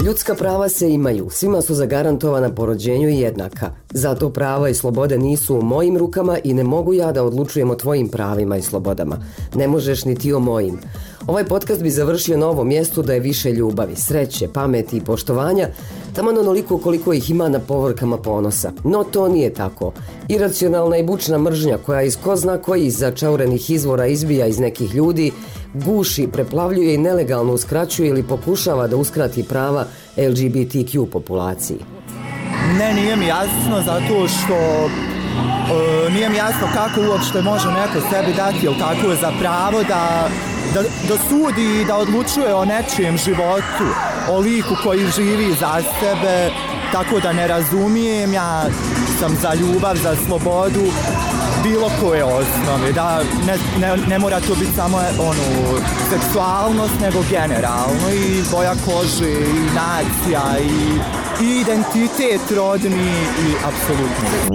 Ljudska prava se imaju, svima su zagarantovana po rođenju i jednaka. Zato prava i slobode nisu u mojim rukama i ne mogu ja da odlučujem o tvojim pravima i slobodama. Ne možeš ni ti o mojim. Ovaj podcast bi završio na ovom mjestu da je više ljubavi, sreće, pameti i poštovanja, taman onoliko koliko ih ima na povorkama ponosa. No to nije tako. Iracionalna i bučna mržnja koja iz ko zna kojih začaurenih izvora izbija iz nekih ljudi, guši, preplavljuje i nelegalno uskraćuje ili pokušava da uskrati prava LGBTQ populaciji. Ne, nije mi jasno zato što nije mi jasno kako uopšte može neko sebi dati tako za pravo da sudi i da odlučuje o nečijem životu, o liku koji živi za sebe, tako da ne razumijem, ja sam za ljubav, za slobodu, bilo koje osnove, da ne mora to biti samo seksualnost, nego generalno i boja kože i nacija i identitet rodni i apsolutno.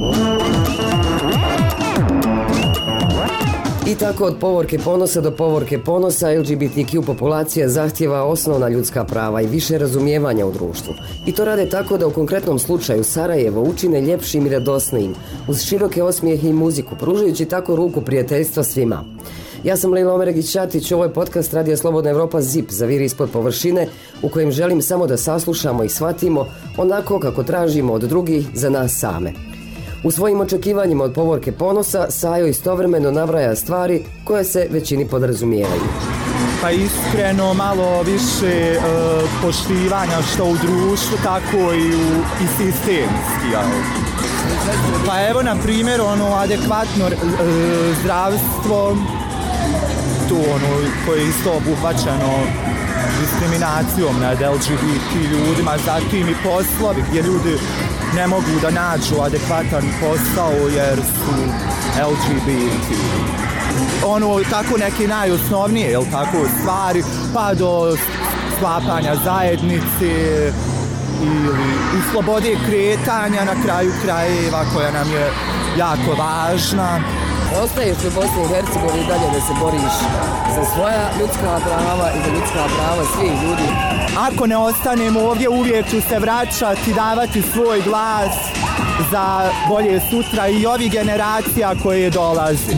I tako od povorke ponosa do povorke ponosa LGBTQ populacija zahtjeva osnovna ljudska prava i više razumijevanja u društvu. I to rade tako da u konkretnom slučaju Sarajevo učine ljepšim i radosnijim, uz široke osmijehe i muziku, pružajući tako ruku prijateljstva svima. Ja sam Lejla Omeregić-Ćatić, ovo je podcast Radija Slobodna Evropa ZIP, Zaviri ispod površine, u kojem želim samo da saslušamo i shvatimo onako kako tražimo od drugih za nas same. U svojim očekivanjima od povorke ponosa Sajo istovremeno nabraja stvari koje se većini podrazumijevaju. Pa iskreno malo više poštivanja što u društvu, tako i sistemski. Pa evo na primjer adekvatno zdravstvo, tu koje je isto obuhvaćeno diskriminacijom nad LGBT ljudima, zatim i poslovi gdje ljudi ne mogu da nađu adekvatan posao jer su LGBT. Tako neke najosnovnije, stvari, pa do sklapanja zajednice i slobode kretanja na kraju krajeva koja nam je jako važna. Ostaješ u Bosni i Hercegovini dalje da se boriš za svoja ljudska prava i za ljudska prava svih ljudi. Ako ne ostanem ovdje, uvijek ću se vraćati, davati svoj glas za bolje sutra i ovih generacija koje dolaze.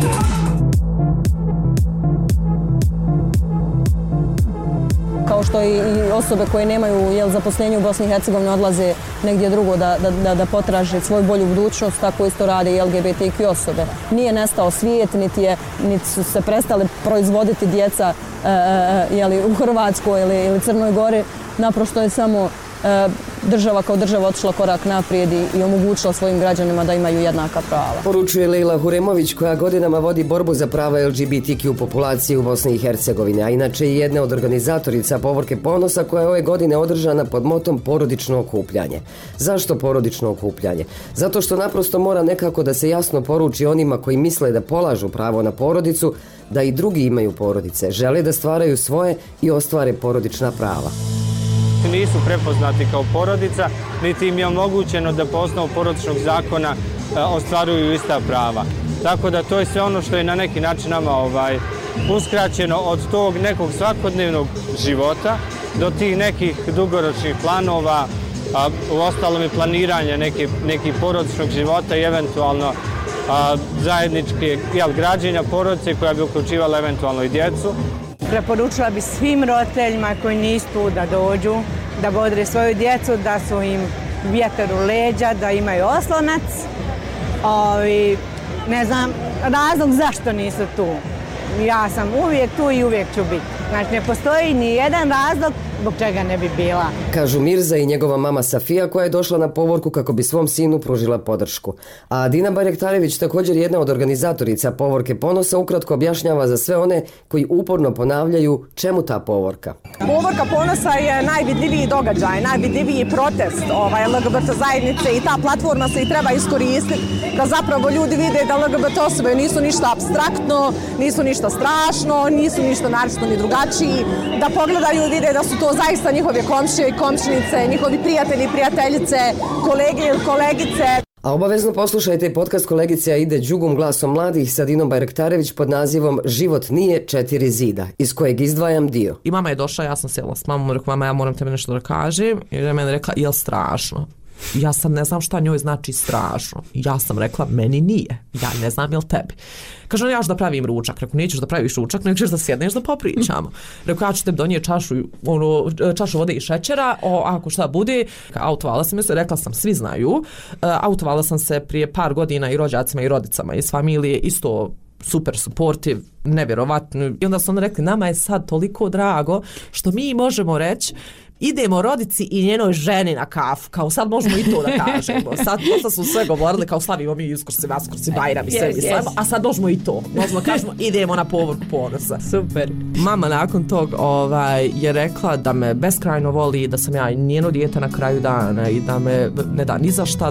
Kao što i osobe koje nemaju zaposlenje u Bosni i Hercegovini odlaze negdje drugo da potraže svoju bolju budućnost, tako isto rade i LGBTQ osobe. Nije nestao svijet, niti su se prestale proizvoditi djeca u Hrvatskoj ili Crnoj Gori. Naprosto je samo država kao država otišla korak naprijed i omogućila svojim građanima da imaju jednaka prava. Poručuje Lejla Huremović koja godinama vodi borbu za prava LGBTQ populacije u Bosni i Hercegovini, a inače i jedna od organizatorica povorke ponosa koja je ove godine održana pod motom porodično okupljanje. Zašto porodično okupljanje? Zato što naprosto mora nekako da se jasno poruči onima koji misle da polažu pravo na porodicu, da i drugi imaju porodice, žele da stvaraju svoje i ostvare porodična prava. Nisu prepoznati kao porodica, niti im je omogućeno da po osnovu porodičnog zakona ostvaruju ista prava. Tako da to je sve ono što je na neki način nama uskraćeno od tog nekog svakodnevnog života do tih nekih dugoročnih planova, u ostalom i planiranja nekih porodičnog života i eventualno zajedničke građenja porodice koja bi uključivala eventualno i djecu. Preporučila bi svim roditeljima koji nisu tu da dođu, da bodre svoju djecu, da su im vjetar u leđa, da imaju oslonac. Ne znam razlog zašto nisu tu. Ja sam uvijek tu i uvijek ću biti. Znači ne postoji ni jedan razlog zbog čega ne bi bila. Kažu Mirza i njegova mama Safija koja je došla na povorku kako bi svom sinu pružila podršku. A Dina Barjaktarević, također jedna od organizatorica povorke ponosa, ukratko objašnjava za sve one koji uporno ponavljaju čemu ta povorka. Povorka ponosa je najvidljiviji događaj, najvidljiviji protest LGBT zajednice i ta platforma se i treba iskoristiti da zapravo ljudi vide da LGBT osobe nisu ništa apstraktno, nisu ništa strašno, nisu ništa naročito ni drugačiji, da pogledaju i vide da su to zaista njihove komšije i komšinice, njihovi prijatelji i prijateljice, kolege i kolegice. A obavezno poslušajte podcast kolegice Aide Đugum glasom mladih sa Dinom Bajraktarević pod nazivom Život nije 4 zida, iz kojeg izdvajam dio. I mama je došla, ja sam sjela s mamom, rekla, mama, ja moram tebi nešto da kažem. I je meni rekla, jel strašno? Ja sam ne znam šta njoj znači strašno. Ja sam rekla, meni nije. Ja ne znam jel tebi. Kaže, ja ću da pravim ručak. Rekao, nećeš da praviš ručak, nego ćeš da sjedneš da popričamo. Rekao, ja ću tebi donijeti čašu vode i šećera, ako šta bude. Autovala sam se, rekla sam, svi znaju. Autovala sam se prije par godina i rođacima i rodicama iz familije, isto super supportive, nevjerovatno. I onda su oni rekli, nama je sad toliko drago što mi možemo reći, idemo rodici i njenoj ženi na kafu, kao sad možemo i to da kažemo. Sad su sve govorili kao slavimo mi Uskrsi, Vaskrsi, Bajram i sve mi slavimo, a sad možemo i to. Možemo kažemo idemo na povorku ponosa. Super. Mama nakon tog je rekla da me beskrajno voli, da sam ja njeno dijete na kraju dana i da me ne da ni za šta.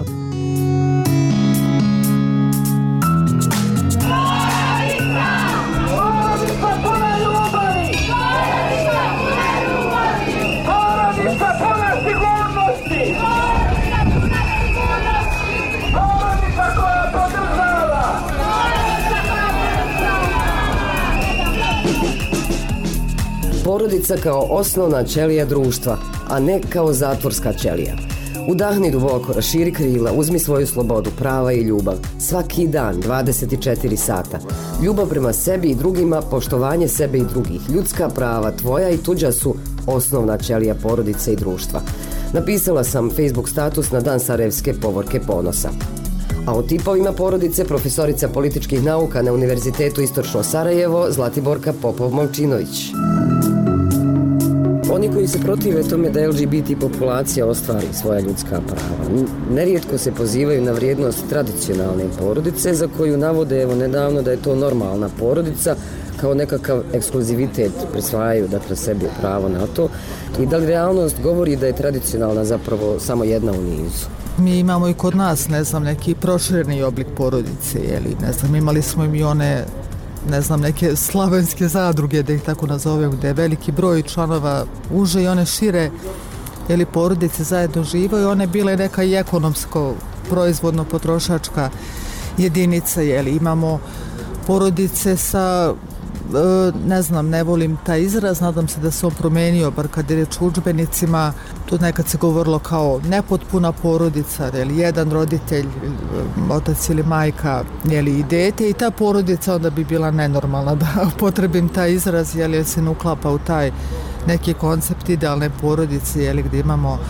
Porodica kao osnovna ćelija društva, a ne kao zatvorska ćelija. Udahni duboko, raširi krila, uzmi svoju slobodu, prava i ljubav. Svaki dan, 24 sata. Ljubav prema sebi i drugima, poštovanje sebe i drugih. Ljudska prava, tvoja i tuđa su osnovna ćelija porodice i društva. Napisala sam Facebook status na dan Sarajevske povorke ponosa. A o tipovima porodice profesorica političkih nauka na Univerzitetu Istočno Sarajevo Zlatiborka Popov-Momčinović. Oni koji se protive tome da LGBT populacija ostvari svoja ljudska prava, nerijetko se pozivaju na vrijednost tradicionalne porodice za koju navode evo nedavno da je to normalna porodica, kao nekakav ekskluzivitet prisvajaju dakle sebi pravo na to. I da li realnost govori da je tradicionalna zapravo samo jedna u nizu? Mi imamo i kod nas, ne znam, neki prošireni oblik porodice, jeli, ne znam, imali smo i one, ne znam, neke slavenske zadruge, da ih tako nazovem, gde je veliki broj članova uže i one šire, jeli, porodice zajedno živaju, one bile neka i ekonomsko, proizvodno potrošačka jedinica, jeli, imamo porodice sa, ne znam, ne volim taj izraz, nadam se da se on promenio, bar kad je reč o udžbenicima, tu nekad se govorilo kao nepotpuna porodica, jeli, jedan roditelj, otac ili majka, jeli, i dete, i ta porodica onda bi bila nenormalna, da upotrebim taj izraz, jeli, se ne uklapa u taj neki koncept idealne porodice, jeli, gdje imamo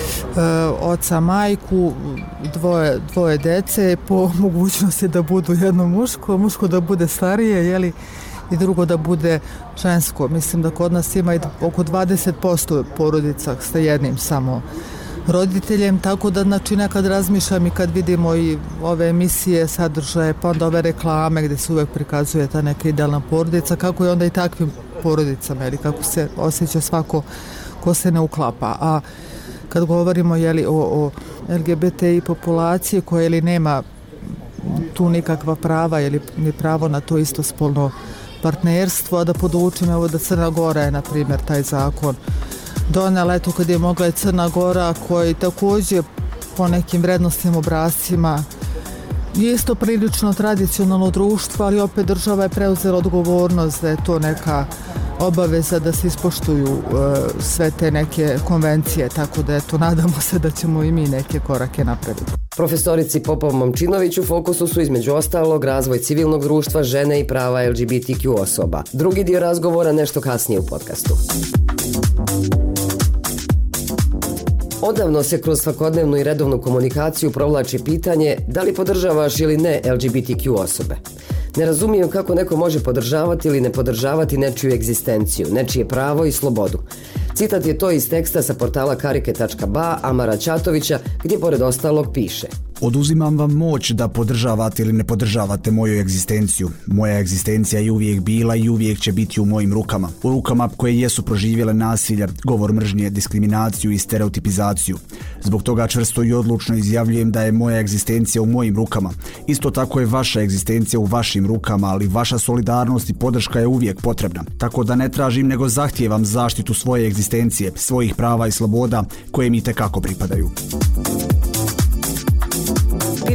oca, majku, dvoje dece, po mogućnosti da budu jedno muško da bude starije, jeli, i drugo da bude žensko. Mislim da kod nas ima i oko 20% porodica sa jednim samo roditeljem, tako da znači nekad razmišljam i kad vidimo i ove emisije, sadržaje, pa onda ove reklame gdje se uvek prikazuje ta neka idealna porodica, kako je onda i takvim porodicama, ili kako se osjeća svako ko se ne uklapa. A kad govorimo, jeli, o LGBTI populaciji koja, jeli, nema tu nikakva prava ili ni pravo na to istospolno partnerstvo, a da podučim, evo, da Crna Gora je, na primjer, taj zakon donela, eto, kad je mogla i Crna Gora, koji također po nekim vrednostnim obrascima je isto prilično tradicionalno društvo, ali opet država je preuzela odgovornost da je to neka obaveza da se ispoštuju sve te neke konvencije, tako da eto, nadamo se da ćemo i mi neke korake napraviti. Profesorici Popov-Momčinović u fokusu su između ostalog razvoj civilnog društva, žene i prava LGBTQ osoba. Drugi dio razgovora nešto kasnije u podcastu. Odavno se kroz svakodnevnu i redovnu komunikaciju provlači pitanje da li podržavaš ili ne LGBTQ osobe. Ne razumijem kako neko može podržavati ili ne podržavati nečiju egzistenciju, nečije pravo i slobodu. Citat je to iz teksta sa portala karike.ba Amara Ćatovića, gdje pored ostalog piše: Oduzimam vam moć da podržavate ili ne podržavate moju egzistenciju. Moja egzistencija je uvijek bila i uvijek će biti u mojim rukama. U rukama koje jesu proživjele nasilje, govor mržnje, diskriminaciju i stereotipizaciju. Zbog toga čvrsto i odlučno izjavljujem da je moja egzistencija u mojim rukama. Isto tako je vaša egzistencija u vašim rukama, ali vaša solidarnost i podrška je uvijek potrebna. Tako da ne tražim nego zahtijevam zaštitu svoje egzistencije, svojih prava i sloboda koje mi itekako pripadaju.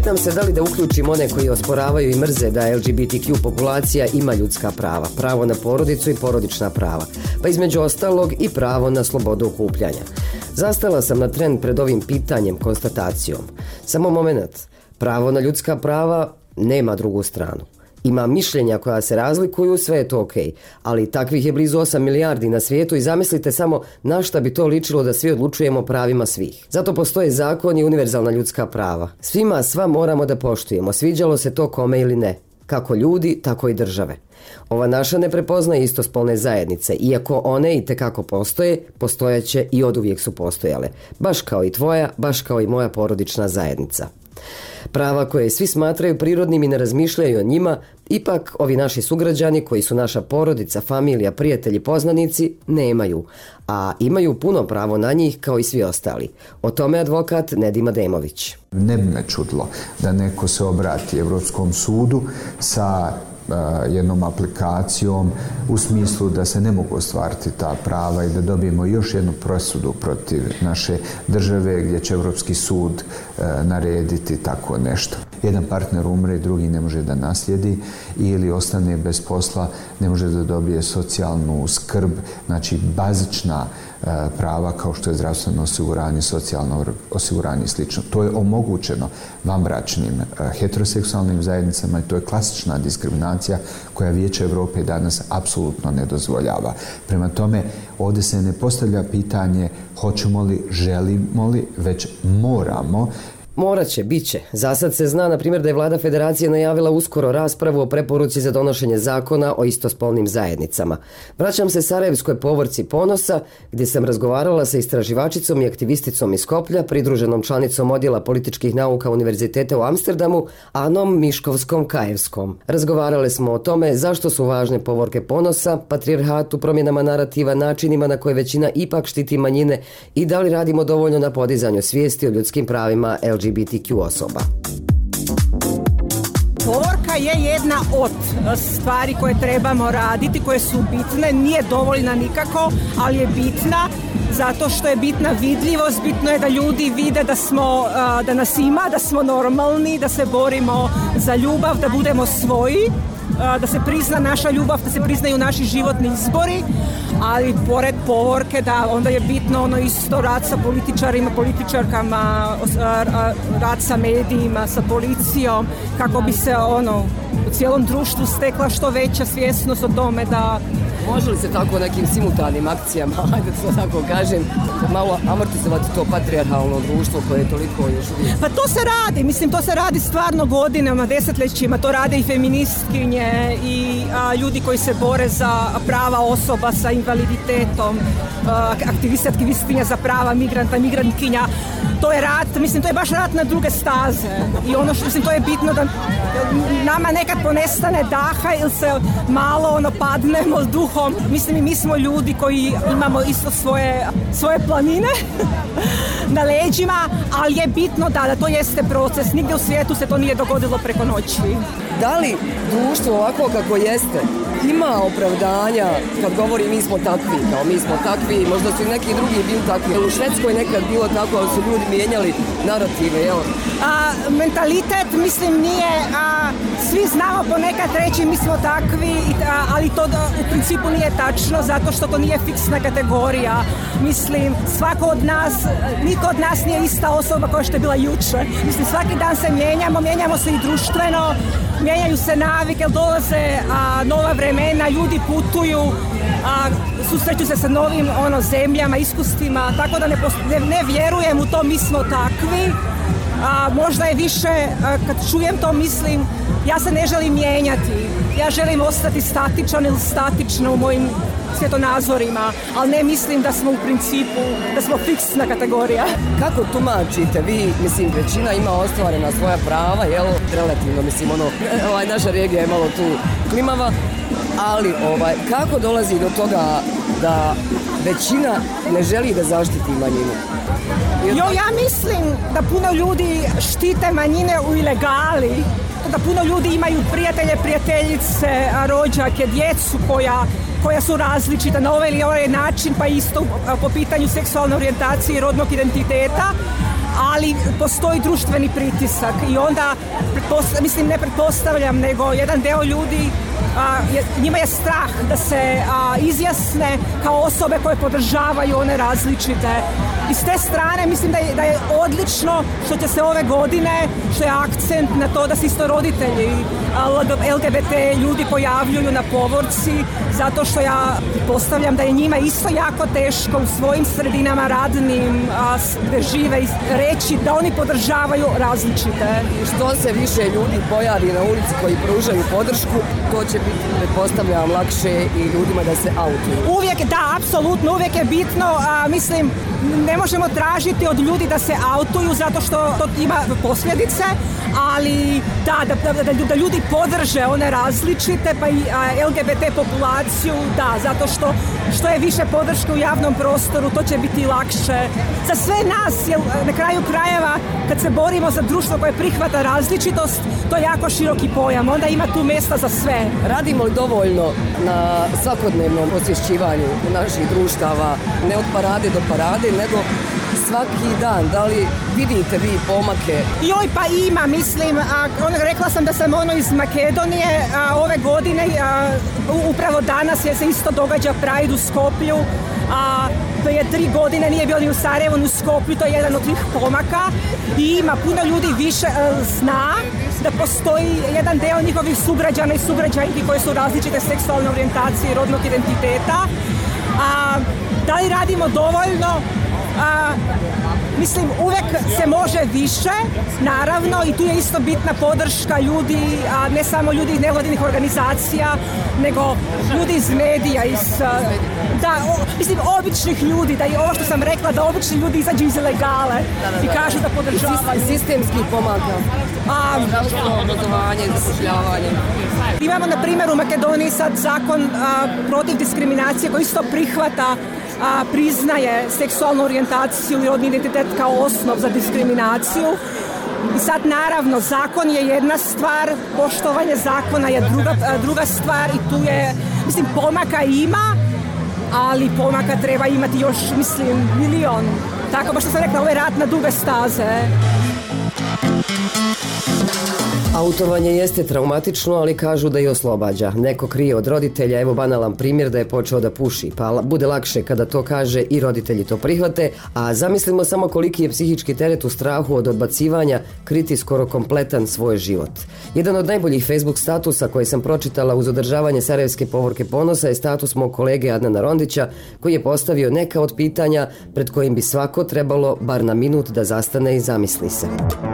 Pitam se da li da uključim one koji osporavaju i mrze da LGBTQ populacija ima ljudska prava, pravo na porodicu i porodična prava, pa između ostalog i pravo na slobodu okupljanja. Zastala sam na tren pred ovim pitanjem, konstatacijom. Samo moment, pravo na ljudska prava nema drugu stranu. Ima mišljenja koja se razlikuju, sve je to okej, ali takvih je blizu 8 milijardi na svijetu i zamislite samo na šta bi to ličilo da svi odlučujemo pravima svih. Zato postoje zakon i univerzalna ljudska prava. Svima sva moramo da poštujemo, sviđalo se to kome ili ne. Kako ljudi, tako i države. Ova naša ne prepoznaje istospolne zajednice, iako one i tekako postoje, postojaće i oduvijek su postojale. Baš kao i tvoja, baš kao i moja porodična zajednica. Prava koje svi smatraju prirodnim i ne razmišljaju o njima, ipak ovi naši sugrađani koji su naša porodica, familija, prijatelji, poznanici, nemaju, a imaju puno pravo na njih kao i svi ostali. O tome advokat Nedim Ademović. Ne bi me čudilo da neko se obrati Evropskom sudu sa jednom aplikacijom u smislu da se ne mogu ostvariti ta prava i da dobijemo još jednu presudu protiv naše države gdje će Evropski sud narediti tako nešto. Jedan partner umre, drugi ne može da naslijedi ili ostane bez posla, ne može da dobije socijalnu skrb, znači bazična prava kao što je zdravstveno osiguranje, socijalno osiguranje i slično. To je omogućeno vanbračnim heteroseksualnim zajednicama i to je klasična diskriminacija koja Vijeće Europe danas apsolutno ne dozvoljava. Prema tome, ovdje se ne postavlja pitanje hoćemo li, želimo li, već moramo. Morat će, bit će. Zasad se zna, na primjer, da je Vlada Federacije najavila uskoro raspravu o preporuci za donošenje zakona o istospolnim zajednicama. Vraćam se Sarajevskoj povorci Ponosa, gdje sam razgovarala sa istraživačicom i aktivisticom iz Skoplja, pridruženom članicom odjela političkih nauka Univerziteta u Amsterdamu, Anom Miškovskom-Kajevskom. Razgovarale smo o tome zašto su važne povorke Ponosa, patrijarhatu, promjenama narativa, načinima na koje većina ipak štiti manjine i da li radimo dovoljno na podizanju svijesti o ljudskim pravima LGBTQ osoba. Povorka je jedna od stvari koje trebamo raditi, koje su bitne, nije dovoljna nikako, ali je bitna zato što je bitna vidljivost, bitno je da ljudi vide da nas ima, da smo normalni, da se borimo za ljubav, da budemo svoji, da se prizna naša ljubav, da se priznaju naši životni izbori, ali pored povorke da onda je bitno ono isto rad sa političarima, političarkama, rad sa medijima, sa policijom, kako bi se u cijelom društvu stekla što veća svjesnost o tome da... Može li se tako nekim simultanim akcijama, ajde to tako kažem, malo amortizovati to patrijarhalno društvo koje je toliko još uvijek? Pa to se radi, to se radi stvarno godinama, desetljećima, to rade i feministkinje i ljudi koji se bore za prava osoba sa invaliditetom, aktivistinja za prava migranta, migrantkinja. To je rat, to je baš rat na druge staze i to je bitno da nama nekad ponestane daha ili se malo padnemo duhom. Mi smo ljudi koji imamo isto svoje planine na leđima, ali je bitno da to jeste proces. Nigdje u svijetu se to nije dogodilo preko noći. Da li društvo ovako kako jeste ima opravdanja kad govori mi smo takvi, možda su i neki drugi bili takvi. U Švedskoj nekad bilo tako, ali su ljudi mijenjali narative, jel? Mentalitet, nije, svi znamo ponekad reći mi smo takvi, ali to u principu nije tačno, zato što to nije fiksna kategorija. Svako od nas, niko od nas nije ista osoba kao što je bila jučer. Svaki dan se mijenjamo se i društveno, mijenjaju se navike, dolaze nova vremena, ljudi putuju, susreću se sa novim zemljama, iskustvima, tako da ne vjerujem u to mi smo takvi. Možda je više, kad čujem to ja se ne želim mijenjati, ja želim ostati statičan ili statična u mojim svjetonazorima, ali ne mislim da smo u principu, da smo fiksna kategorija. Kako tumačite vi, većina ima ostvarena svoja prava, jel, relativno, naša regija je malo tu klimava, ali kako dolazi do toga da većina ne želi da zaštiti manjinu? Ja mislim da puno ljudi štite manjine u ilegali, da puno ljudi imaju prijatelje, prijateljice, rođake, djecu koja su različita na ovaj ili ovaj način, pa isto po pitanju seksualne orijentacije i rodnog identiteta, ali postoji društveni pritisak i onda, mislim ne pretpostavljam, nego jedan deo ljudi, njima je strah da se izjasne kao osobe koje podržavaju one različite. I s te strane mislim da je odlično što će se ove godine, što je akcent na to da se isto roditelji LGBT ljudi pojavljuju na povorci, zato što ja postavljam da je njima isto jako teško u svojim sredinama radnim gde žive reći da oni podržavaju različite. Što se više ljudi pojavi na ulici koji pružaju podršku, to će biti, pretpostavljam, lakše i ljudima da se autuju. Uvijek, da, apsolutno, uvijek je bitno, mislim, ne možemo tražiti od ljudi da se autuju zato što to ima posljedice, ali da ljudi podrže one različite, pa i LGBT populaciju, da, zato što je više podrške u javnom prostoru, to će biti lakše. Za sve nas, jer na kraju krajeva, kad se borimo za društvo koje prihvata različitost, to je jako široki pojam, onda ima tu mjesta za sve. Radimo li dovoljno na svakodnevnom osvješćivanju naših društava, ne od parade do parade, nego svaki dan? Da li vidite vi pomake? Joj, pa ima, mislim, rekla sam da sam iz Makedonije, ove godine, upravo danas se isto događa Pride u Skoplju, to je 3 godine, nije bio ni u Sarajevu, ni u Skoplju, to je jedan od tih pomaka i ima puno ljudi više zna da postoji jedan deo njihovih sugrađana i sugrađanki koji su različite seksualne orijentacije i rodnog identiteta. Da li radimo dovoljno? Mislim, uvek se može više, naravno, i tu je isto bitna podrška ljudi, ne samo ljudi iz nevladinih organizacija, nego ljudi iz medija, mislim, običnih ljudi, da i ovo što sam rekla, da obični ljudi izađu iz ilegale i kažu da podržavaju. Sistemskih pomaka, zdravstveno obrazovanje, zapošljavanje. Imamo, na primjer, u Makedoniji sad zakon protiv diskriminacije koji isto prihvata, priznaje seksualnu orijentaciju i rodni identitet kao osnov za diskriminaciju. I sad, naravno, zakon je jedna stvar, poštovanje zakona je druga stvar i tu je, mislim, pomaka ima, ali pomaka treba imati još, mislim, milion. Tako, baš što sam rekla, ovo je rat na duge staze. Autovanje jeste traumatično, ali kažu da i oslobađa. Neko krije od roditelja, evo banalan primjer da je počeo da puši, pa bude lakše kada to kaže i roditelji to prihvate, a zamislimo samo koliki je psihički teret u strahu od odbacivanja kriti skoro kompletan svoj život. Jedan od najboljih Facebook statusa koji sam pročitala uz održavanje Sarajevske povorke ponosa je status mog kolege Adnana Rondića, koji je postavio neka od pitanja pred kojim bi svako trebalo bar na minut da zastane i zamisli se.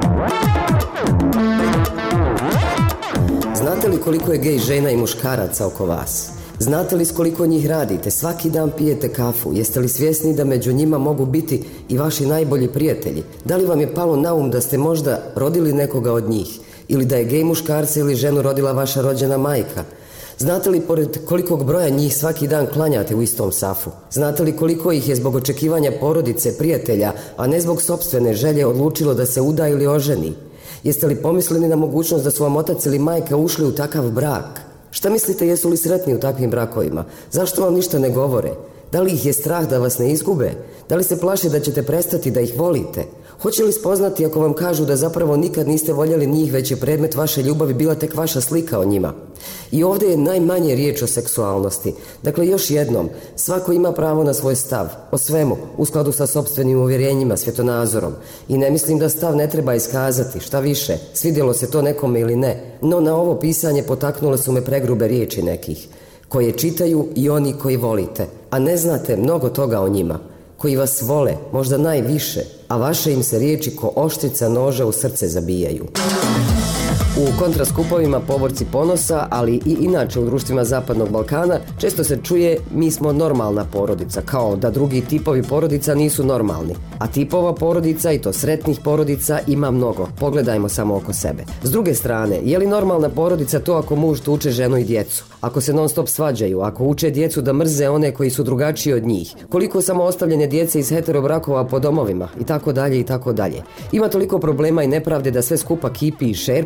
Znate li koliko je gej žena i muškaraca oko vas? Znate li s koliko njih radite? Svaki dan pijete kafu. Jeste li svjesni da među njima mogu biti i vaši najbolji prijatelji? Da li vam je palo na um da ste možda rodili nekoga od njih? Ili da je gej muškarca ili ženu rodila vaša rođena majka? Znate li pored kolikog broja njih svaki dan klanjate u istom safu? Znate li koliko ih je zbog očekivanja porodice, prijatelja, a ne zbog sopstvene želje odlučilo da se uda ili oženi? Jeste li pomislili na mogućnost da su vam otac ili majka ušli u takav brak? Šta mislite, jesu li sretni u takvim brakovima? Zašto vam ništa ne govore? Da li ih je strah da vas ne izgube? Da li se plaše da ćete prestati da ih volite? Hoće li spoznati ako vam kažu da zapravo nikad niste voljeli njih, već je predmet vaše ljubavi bila tek vaša slika o njima? I ovdje je najmanje riječ o seksualnosti. Dakle, još jednom, svako ima pravo na svoj stav, o svemu, u skladu sa sopstvenim uvjerenjima, svjetonazorom. I ne mislim da stav ne treba iskazati, šta više, svidjelo se to nekome ili ne, no na ovo pisanje potaknule su me pregrube riječi nekih, koje čitaju i oni koji volite, a ne znate mnogo toga o njima, koji vas vole, možda najviše, a vaše im se riječi ko oštrica noža u srce zabijaju. U kontraskupovima Povorci ponosa, ali i inače u društvima Zapadnog Balkana, često se čuje mi smo normalna porodica, kao da drugi tipovi porodica nisu normalni. A tipova porodica, i to sretnih porodica, ima mnogo. Pogledajmo samo oko sebe. S druge strane, je li normalna porodica to ako muž tuče ženu i djecu? Ako se non stop svađaju, ako uče djecu da mrze one koji su drugačiji od njih? Koliko samo ostavljene djece iz heterobrakova po domovima? I tako dalje, i tako dalje. Ima toliko problema i nepravde da sve skupa kipi i šerpe,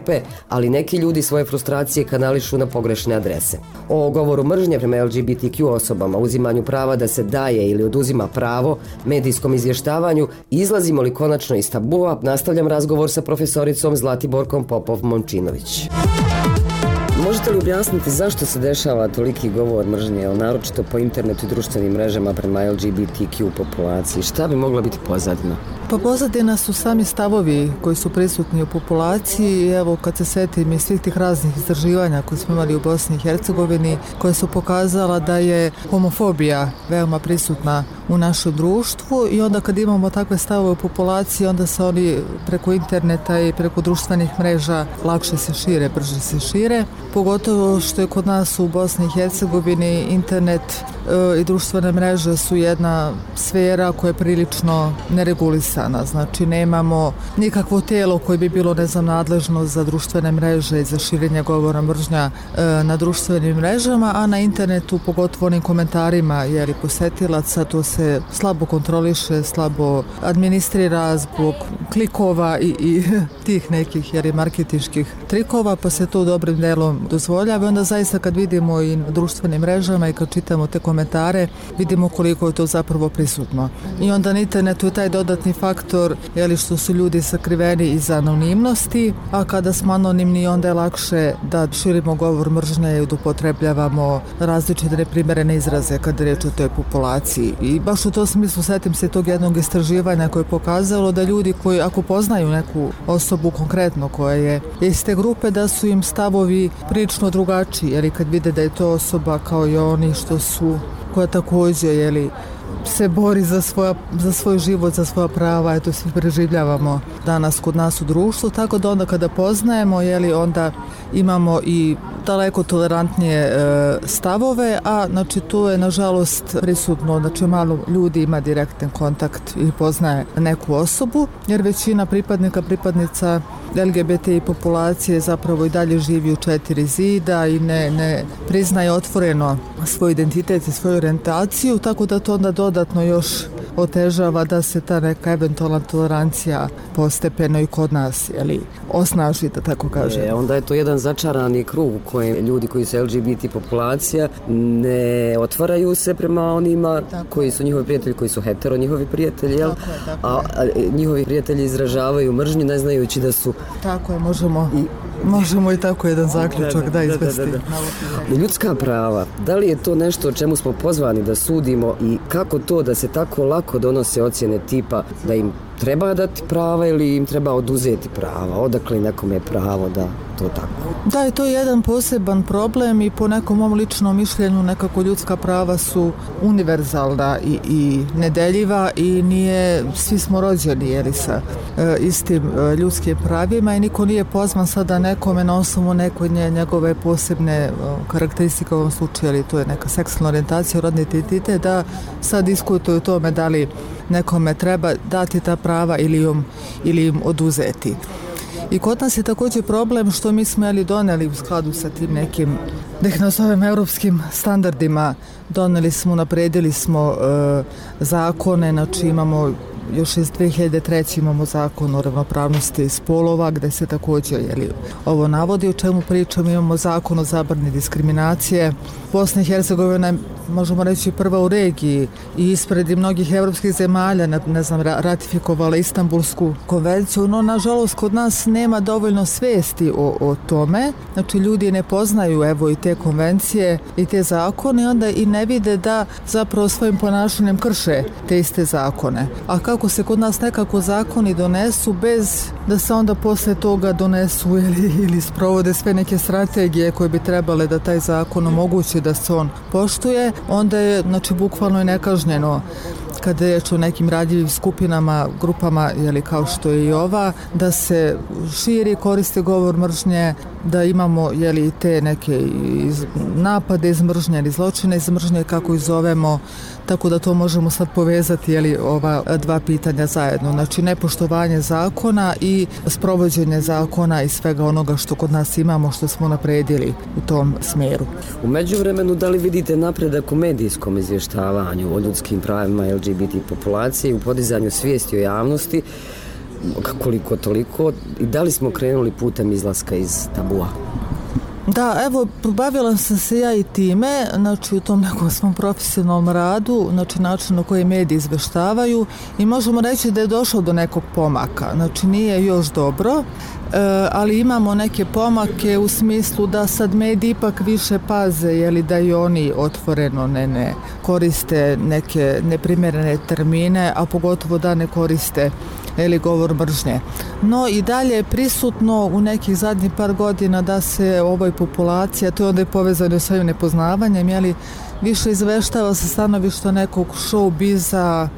ali neki ljudi svoje frustracije kanališu na pogrešne adrese. O govoru mržnje prema LGBTQ osobama, uzimanju prava da se daje ili oduzima pravo, medijskom izvještavanju, izlazimo li konačno iz tabua, nastavljam razgovor sa profesoricom Zlatiborkom Popov-Momčinović. Možete li objasniti zašto se dešava toliki govor mržnje, naročito po internetu i društvenim mrežama prema LGBTQ populaciji? Šta bi mogla biti pozadina? Pa pozadina su sami stavovi koji su prisutni u populaciji. Evo, kad se setim i svih tih raznih istraživanja koje smo imali u Bosni i Hercegovini, koje su pokazala da je homofobija veoma prisutna u našem društvu i onda kad imamo takve stavove u populaciji, onda se oni preko interneta i preko društvenih mreža lakše se šire, brže se šire. Pogotovo što je kod nas u Bosni i Hercegovini internet i društvene mreže su jedna sfera koja je prilično neregulisana. Znači nemamo nikakvo tijelo koje bi bilo nadležno za društvene mreže i za širenje govora mržnja na društvenim mrežama, a na internetu, pogotovo onim komentarima posetilaca, to se slabo kontroliše, slabo administrira zbog klikova i tih nekih marketinških trikova, pa se to dobrim delom dozvoljava. Onda zaista kad vidimo i na društvenim mrežama i kad čitamo te komentare, vidimo koliko je to zapravo prisutno. I onda na internetu je taj dodatni faktor što su ljudi sakriveni iz anonimnosti, a kada smo anonimni onda je lakše da širimo govor mržnje i da upotrebljavamo različite neprimerene izraze kada je reč o toj populaciji. I baš u tom smislu setim se tog jednog istraživanja koje je pokazalo da ljudi koji ako poznaju neku osobu konkretno koja je iz te grupe, da su im stavovi prilično drugačiji, jer kad vide da je to osoba kao i oni koja također se bori za svoj život, za svoja prava, svi preživljavamo danas kod nas u društvu, tako da onda kada poznajemo, onda imamo i daleko tolerantnije stavove, a tu je nažalost prisutno, malo ljudi ima direktan kontakt i poznaje neku osobu, jer većina pripadnica LGBT populacije zapravo i dalje živi u 4 zida i ne priznaje otvoreno svoj identitet i svoju orijentaciju, tako da to onda dodatno još otežava da se ta neka eventualna tolerancija postepeno i kod nas osnaži, da tako kažem. Onda je to jedan začarani krug u kojem ljudi koji su LGBT populacija ne otvaraju se prema onima koji su njihovi prijatelji, koji su hetero njihovi prijatelji, a njihovi prijatelji izražavaju mržnju ne znajući da su... Tako je, možemo i tako jedan zaključak da izvesti. Ljudska prava, da li je to nešto o čemu smo pozvani da sudimo i kako to da se tako lako donose ocjene tipa da im treba dati prava ili im treba oduzeti prava? Odakle nekome je pravo da to tako? Da, je to jedan poseban problem i po nekom mom ličnom mišljenju nekako ljudska prava su univerzalna i nedeljiva i svi smo rođeni sa istim ljudskim pravima i niko nije pozvan sada nekome na osnovu neke njegove posebne karakteristike u ovom slučaju, to je neka seksualna orijentacija, rodni identitet, da sad diskutuju o tome da li nekome treba dati ta prava ili im oduzeti. I kod nas je također problem što mi smo doneli u skladu sa tim nekim, da ih nazovem, europskim standardima, napredili smo zakone, znači imamo još iz 2003. imamo zakon o ravnopravnosti spolova gdje se također ovo navodi, o čemu pričam. Imamo zakon o zabrani diskriminacije. Bosna i Hercegovina je, možemo reći, prva u regiji i ispred mnogih evropskih zemalja, ratifikovala Istanbulsku konvenciju, no nažalost kod nas nema dovoljno svesti o tome. Znači ljudi ne poznaju i te konvencije i te zakone, onda i ne vide da zapravo svojim ponašanjem krše te iste zakone. A kako se kod nas nekako zakoni donesu bez da se onda posle toga donesu ili sprovode sve neke strategije koje bi trebale da taj zakon omogući da se on poštuje, onda je bukvalno i nekažnjeno kada je o nekim radljivim skupinama, grupama, kao što je i ova, da se širi, koristi govor mržnje, da imamo te neke napade iz mržnje ili zločine iz mržnje, kako ih zovemo, tako da to možemo sad povezati ova dva pitanja zajedno. Znači nepoštovanje zakona i sprovođenje zakona i svega onoga što kod nas imamo, što smo napredili u tom smjeru. U međuvremenu, da li vidite napredak u medijskom izvještavanju o ljudskim pravima LGBT populacije, u podizanju svijesti o javnosti koliko toliko i da li smo krenuli putem izlaska iz tabua? Da, evo, bavila sam se ja i time, znači u tom nekom svom profesionalnom radu, znači način na koji mediji izveštavaju i možemo reći da je došlo do nekog pomaka, znači nije još dobro, ali imamo neke pomake u smislu da sad mediji ipak više paze, jeli da i oni otvoreno ne koriste neke neprimjerene termine, a pogotovo da ne koriste ili govor mržnje. No i dalje je prisutno u nekih zadnjih par godina da se ovoj populaciji, a to je onda je povezano s ovim nepoznavanjem, jeli više izveštava sa stanovišta nekog showbiza,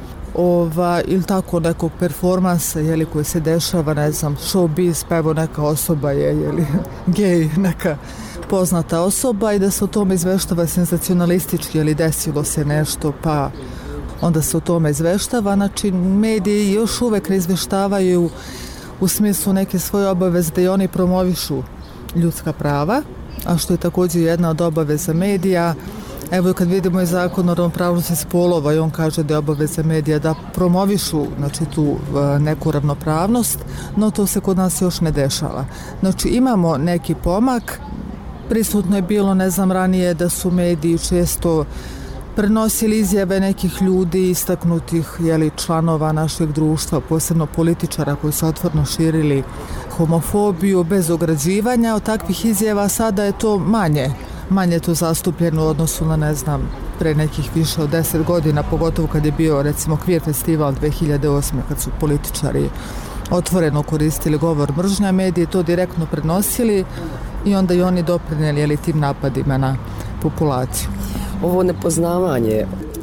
ili tako nekog performansa, jeli, koji se dešava, ne znam, showbiz, pa evo neka osoba je, jeli, gej, neka poznata osoba i da se o tome izveštava senzacionalistički, jeli desilo se nešto, pa onda se o tome izveštava. Znači, mediji još uvek ne izveštavaju u smislu neke svoje obaveze da i oni promovišu ljudska prava, a što je također jedna od obaveza medija. Evo kad vidimo i zakon o ravnopravnosti spolova i on kaže da je obaveza medija da promovišu, znači, tu neku ravnopravnost, no to se kod nas još ne dešava. Znači imamo neki pomak, prisutno je bilo, ne znam, ranije da su mediji često prenosili izjave nekih ljudi istaknutih, jeli, članova našeg društva, posebno političara koji su otvoreno širili homofobiju bez ograđivanja. Od takvih izjava sada je to manje to zastupljeno u odnosu na, ne znam, pre nekih više od 10 godina, pogotovo kad je bio, recimo, Queer festival 2008. kad su političari otvoreno koristili govor mržnja, mediji to direktno prenosili i onda i oni doprinijeli, jeli, tim napadima na populaciju. Ovo nepoznavanje,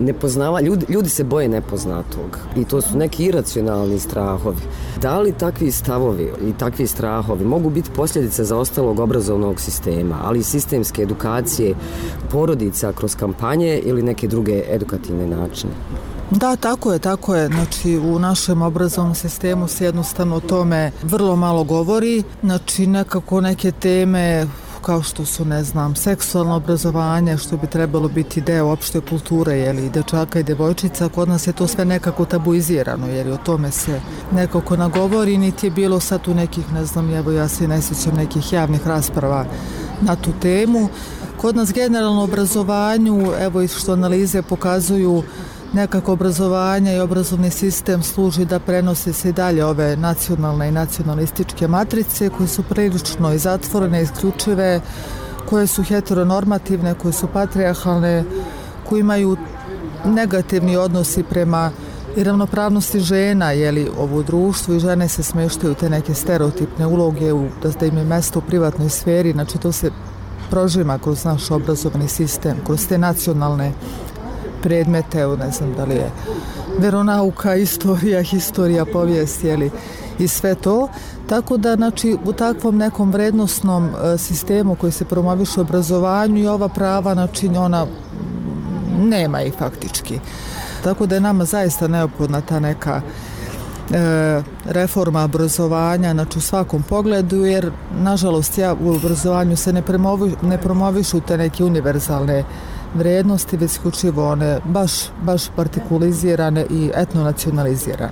ljudi se boje nepoznatog i to su neki iracionalni strahovi. Da li takvi stavovi i takvi strahovi mogu biti posljedice zaostalog obrazovnog sistema, ali i sistemske edukacije porodica kroz kampanje ili neke druge edukativne načine? Da, tako je. Znači, u našem obrazovnom sistemu se jednostavno o tome vrlo malo govori. Znači, nekako neke teme kao što su, ne znam, seksualno obrazovanje, što bi trebalo biti deo opšte kulture, jeli, dečaka i devojčica, kod nas je to sve nekako tabuizirano, jer o tome se nekako nagovori, niti je bilo sad u nekih, ne znam, evo ja se ne sjećam nekih javnih rasprava na tu temu. Kod nas generalno obrazovanju, evo i što analize pokazuju, nekako obrazovanje i obrazovni sistem služi da prenose se i dalje ove nacionalne i nacionalističke matrice koje su prilično i zatvorene, isključive, koje su heteronormativne, koje su patrijarhalne, koje imaju negativni odnosi prema i ravnopravnosti žena, jeli, u društvu, i žene se smeštaju te neke stereotipne uloge da im je mesto u privatnoj sferi. Znači to se prožima kroz naš obrazovni sistem, kroz te nacionalne predmete, ne znam da li je veronauka, historija, povijest, jeli, i sve to. Tako da, znači, u takvom nekom vrednosnom sistemu koji se promoviše u obrazovanju i ova prava, znači, ona nema ih faktički. Tako da je nama zaista neophodna ta neka reforma obrazovanja, znači u svakom pogledu, jer nažalost u obrazovanju se ne promovišu te neke univerzalne vrednosti, već isključivo one baš partikulizirane i etnonacionalizirane.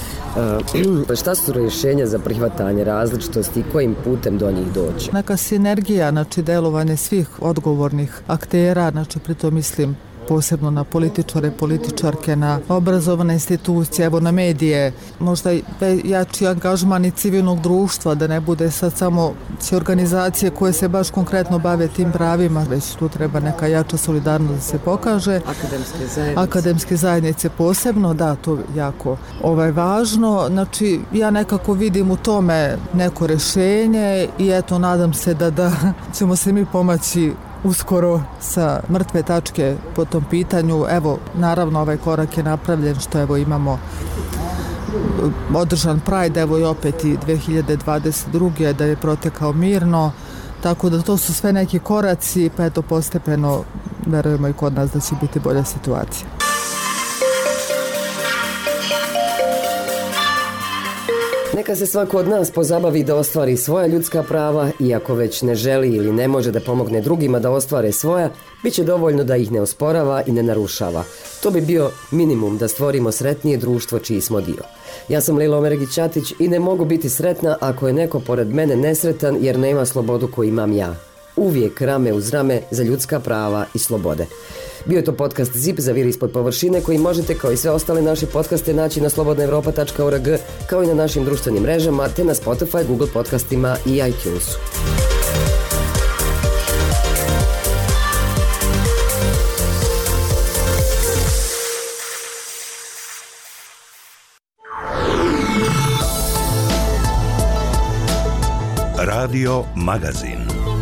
Šta su rješenja za prihvatanje različitosti i kojim putem do njih doći? Neka sinergija, znači delovanje svih odgovornih aktera, znači pritom mislim posebno na političare, političarke, na obrazovane institucije, evo na medije, možda jači angažman i civilnog društva, da ne bude sad samo organizacije koje se baš konkretno bave tim pravima, već tu treba neka jača solidarnost da se pokaže. Akademske zajednice posebno, da, to je jako važno. Znači, ja nekako vidim u tome neko rješenje i eto, nadam se da ćemo se mi pomaći uskoro sa mrtve tačke po tom pitanju. Evo, naravno, ovaj korak je napravljen što evo imamo održan Pride, evo i opet i 2022. da je protekao mirno, tako da to su sve neki koraci, pa eto postepeno verujemo i kod nas da će biti bolja situacija. Neka se svako od nas pozabavi da ostvari svoja ljudska prava i ako već ne želi ili ne može da pomogne drugima da ostvare svoja, bit će dovoljno da ih ne osporava i ne narušava. To bi bio minimum da stvorimo sretnije društvo čiji smo dio. Ja sam Lila Omeregić-Ćatić i ne mogu biti sretna ako je neko pored mene nesretan jer nema slobodu koju imam ja. Uvijek rame uz rame za ljudska prava i slobode. Bio je to podcast ZIP za Vir ispod površine koji možete kao i sve ostale naše podcaste naći na slobodnaevropa.org kao i na našim društvenim mrežama te na Spotify, Google podcastima i iTunesu. Radio Magazin.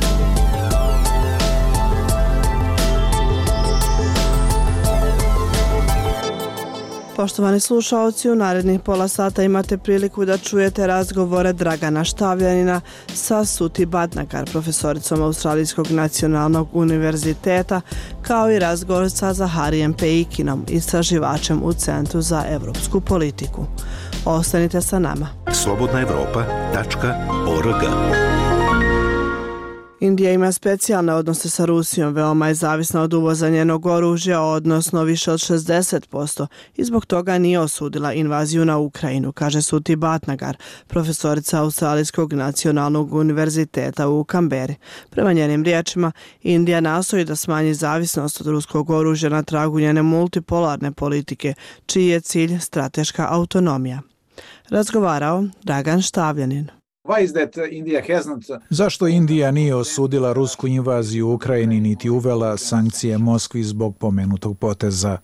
Poštovani slušaoci, u narednih pola sata imate priliku da čujete razgovore Dragana Štavljanina sa Suti Badnagar, profesoricom Australijskog nacionalnog univerziteta, kao i razgovor sa Zaharijem Peikinom, istraživačem u Centru za evropsku politiku. Ostanite sa nama. slobodnaevropa.org. Indija ima specijalne odnose sa Rusijom, veoma je zavisna od uvoza njenog oružja, odnosno više od 60%, i zbog toga nije osudila invaziju na Ukrajinu, kaže Suti Badnagar, profesorica Australijskog nacionalnog univerziteta u Kamberi. Prema njenim riječima, Indija nastoji da smanji zavisnost od ruskog oružja na tragu njene multipolarne politike, čiji je cilj strateška autonomija. Razgovarao Dragan Štavljanin. Zašto Indija nije osudila rusku invaziju u Ukrajini niti uvela sankcije Moskvi zbog pomenutog poteza?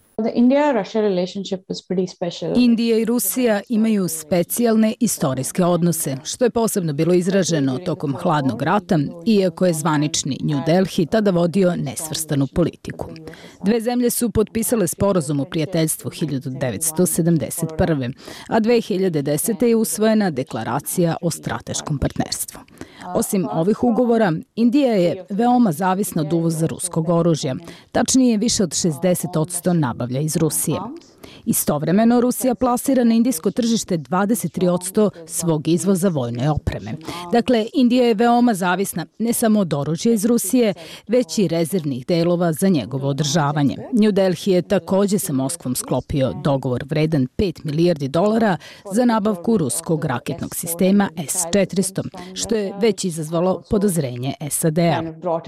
Indija i Rusija imaju specijalne istorijske odnose, što je posebno bilo izraženo tokom hladnog rata, iako je zvanični New Delhi tada vodio nesvrstanu politiku. Dve zemlje su potpisale sporazum o prijateljstvu 1971. a 2010. je usvojena deklaracija o strateškom partnerstvu. Osim ovih ugovora, Indija je veoma zavisna od uvoza ruskog oružja, tačnije više od 60% nabavlja iz Rusije. Istovremeno, Rusija plasira na indijsko tržište 23% svog izvoza vojne opreme. Dakle, Indija je veoma zavisna ne samo od oružja iz Rusije, već i rezervnih delova za njegovo održavanje. New Delhi je također sa Moskvom sklopio dogovor vredan $5 milijardi za nabavku ruskog raketnog sistema S-400, što je već izazvalo podozrenje SAD-a.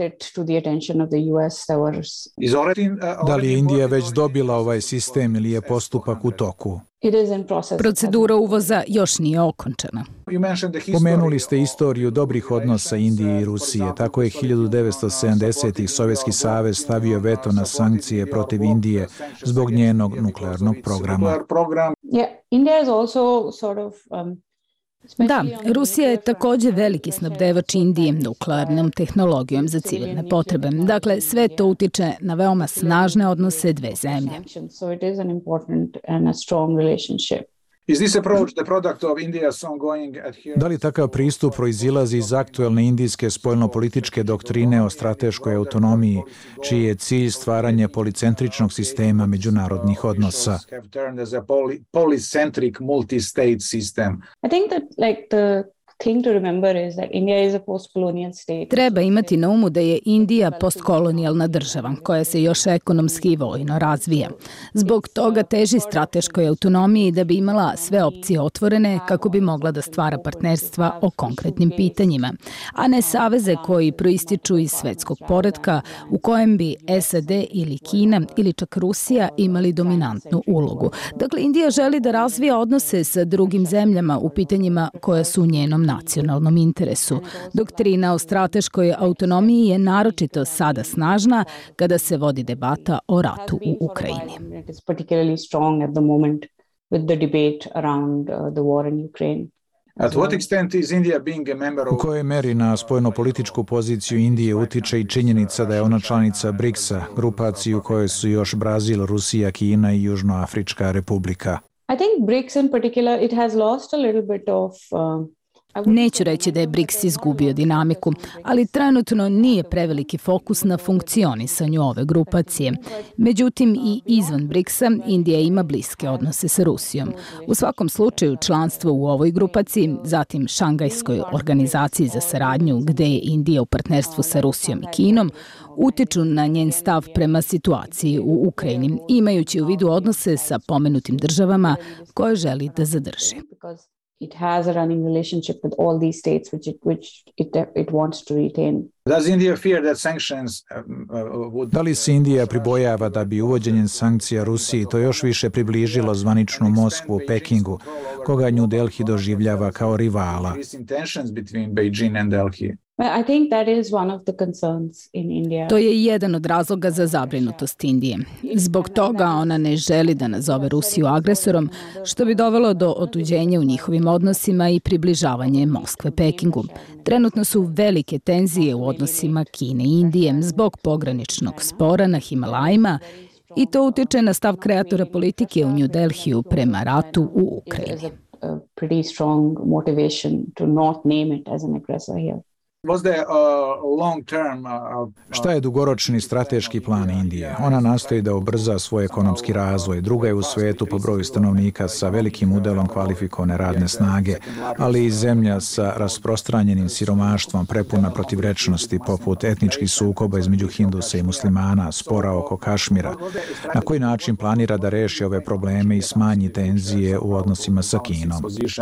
Da li je Indija već dobila ovaj sistem ili je postupak u toku? Procedura uvoza još nije okončana. Pomenuli ste istoriju dobrih odnosa Indije i Rusije. Tako je 1970-ih Sovjetski savez stavio veto na sankcije protiv Indije zbog njenog nuklearnog programa. Da, Rusija je također veliki snabdevač Indije nuklearnom tehnologijom za civilne potrebe. Dakle, sve to utiče na veoma snažne odnose dve zemlje. Da li takav pristup proizilazi iz aktuelne indijske spoljnopolitičke doktrine o strateškoj autonomiji, čiji je cilj stvaranje policentričnog sistema međunarodnih odnosa? Treba imati na umu da je Indija postkolonijalna država koja se još ekonomski i vojno razvija. Zbog toga teži strateškoj autonomiji da bi imala sve opcije otvorene kako bi mogla da stvara partnerstva o konkretnim pitanjima, a ne saveze koji proističu iz svetskog poretka u kojem bi SAD ili Kina ili čak Rusija imali dominantnu ulogu. Dakle, Indija želi da razvija odnose sa drugim zemljama u pitanjima koja su u njenom nacionalnom interesu. Doktrina o strateškoj autonomiji je naročito sada snažna kada se vodi debata o ratu u Ukrajini. U kojoj meri na spoljnopolitičku poziciju Indije utiče i činjenica da je ona članica BRICS-a, grupaciju u kojoj su još Brazil, Rusija, Kina i Južnoafrička republika? Neću reći da je BRICS izgubio dinamiku, ali trenutno nije preveliki fokus na funkcionisanju ove grupacije. Međutim, i izvan BRICS-a Indija ima bliske odnose sa Rusijom. U svakom slučaju, članstvo u ovoj grupaciji, zatim Šangajskoj organizaciji za saradnju, gde je Indija u partnerstvu sa Rusijom i Kinom, utiču na njen stav prema situaciji u Ukrajini, imajući u vidu odnose sa pomenutim državama koje želi da zadrži. It has a running relationship with all these states which it wants to retain. Does India fear that sanctions Da li se Indija pribojava da bi uvođenjem sankcija Rusiji to još više približilo zvaničnu Moskvu u Pekingu, koga New Delhi doživljava kao rivala? I think that is one of the concerns in India. To je jedan od razloga za zabrinutost Indije. Zbog toga ona ne želi da nazove Rusiju agresorom, što bi dovelo do otuđenja u njihovim odnosima i približavanje Moskve Pekingu. Trenutno su velike tenzije u odnosima Kine i Indije zbog pograničnog spora na Himalajima i to utiče na stav kreatora politike u New Delhiju prema ratu u Ukrajini. Pretty strong motivation to not name it as an aggressor here. Šta je dugoročni strateški plan Indije? Ona nastoji da ubrza svoj ekonomski razvoj. Druga je u svetu po broju stanovnika sa velikim udelom kvalifikovane radne snage, ali i zemlja sa rasprostranjenim siromaštvom, prepuna protivrečnosti poput etničkih sukoba između Hindusa i muslimana, spora oko Kašmira. Na koji način planira da reši ove probleme i smanji tenzije u odnosima sa Kinom?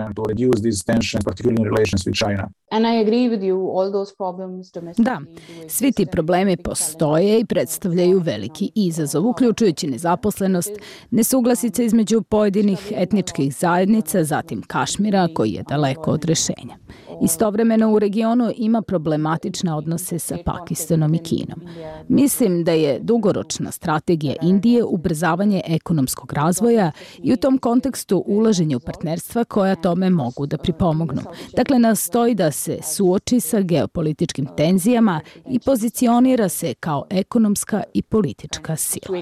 And I agree with you, all those problems domestically. Da, svi ti problemi postoje i predstavljaju veliki izazov, uključujući nezaposlenost, nesuglasice između pojedinih etničkih zajednica, zatim Kašmira, koji je daleko od rešenja. Istovremeno u regionu ima problematične odnose sa Pakistanom i Kinom. Mislim da je dugoročna strategija Indije ubrzavanje ekonomskog razvoja i u tom kontekstu ulaženje u partnerstva koja tome mogu da pripomognu. Dakle, nastoji da se suoči sa geopolitičkim tenzijama i pozicionira se kao ekonomska i politička sila.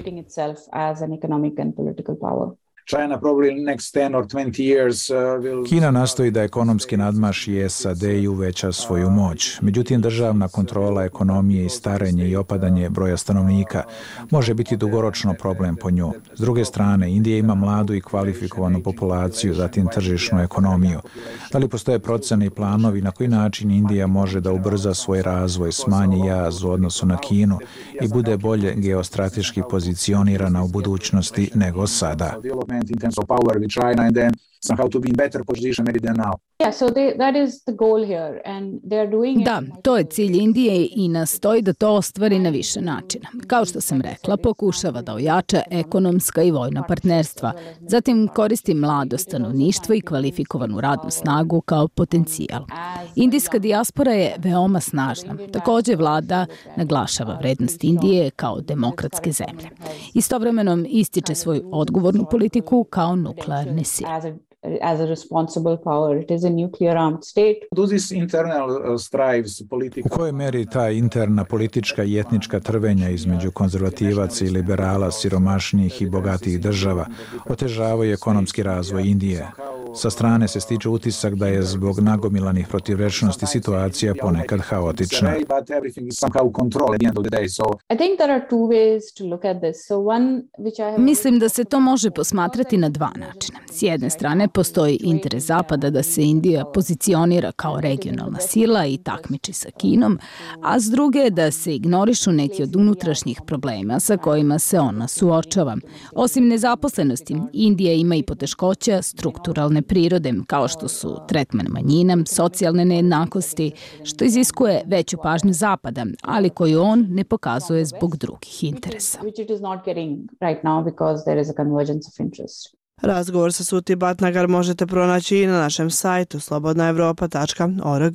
Kina nastoji da ekonomski nadmaši SAD i uveća svoju moć. Međutim, državna kontrola ekonomije i starenje i opadanje broja stanovnika može biti dugoročno problem po nju. S druge strane, Indija ima mladu i kvalifikovanu populaciju, zatim tržišnu ekonomiju. Da li postoje procene i planovi na koji način Indija može da ubrza svoj razvoj, smanji jaz u odnosu na Kinu i bude bolje geostrateški pozicionirana u budućnosti nego sada? In terms of power with China and then somehow to be in better position maybe than now. Yeah, so that is the goal here and they are doing it. Da, to je cilj Indije i nastoji da to ostvari na više načina. Kao što sam rekla, pokušava da ojača ekonomska i vojna partnerstva. Zatim koristi mlado stanovništvo i kvalifikovanu radnu snagu kao potencijal. Indijska dijaspora je veoma snažna. Također vlada naglašava vrednost Indije kao demokratske zemlje. Istovremeno ističe svoju odgovornu politiku kao nuklearne sile. As a responsible power, it is a nuclear armed state. U kojoj meri ta interna politička i etnička trvenja između konzervativaca i liberala, siromašnijih i bogatijih država otežavaju ekonomski razvoj Indije? Sa strane se stiče utisak da je zbog nagomilanih protivrečnosti situacija ponekad haotična. Mislim da se to može posmatrati na dva načina. S jedne strane postoji interes Zapada da se Indija pozicionira kao regionalna sila i takmiči sa Kinom, a s druge da se ignorišu neki od unutrašnjih problema sa kojima se ona suočava. Osim nezaposlenosti, Indija ima i poteškoća strukturalne prirode, kao što su tretman manjina, socijalne nejednakosti, što iziskuje veću pažnju Zapada, ali koju on ne pokazuje zbog drugih interesa. Razgovor sa Suti Bhatnagar možete pronaći i na našem sajtu slobodnaevropa.org.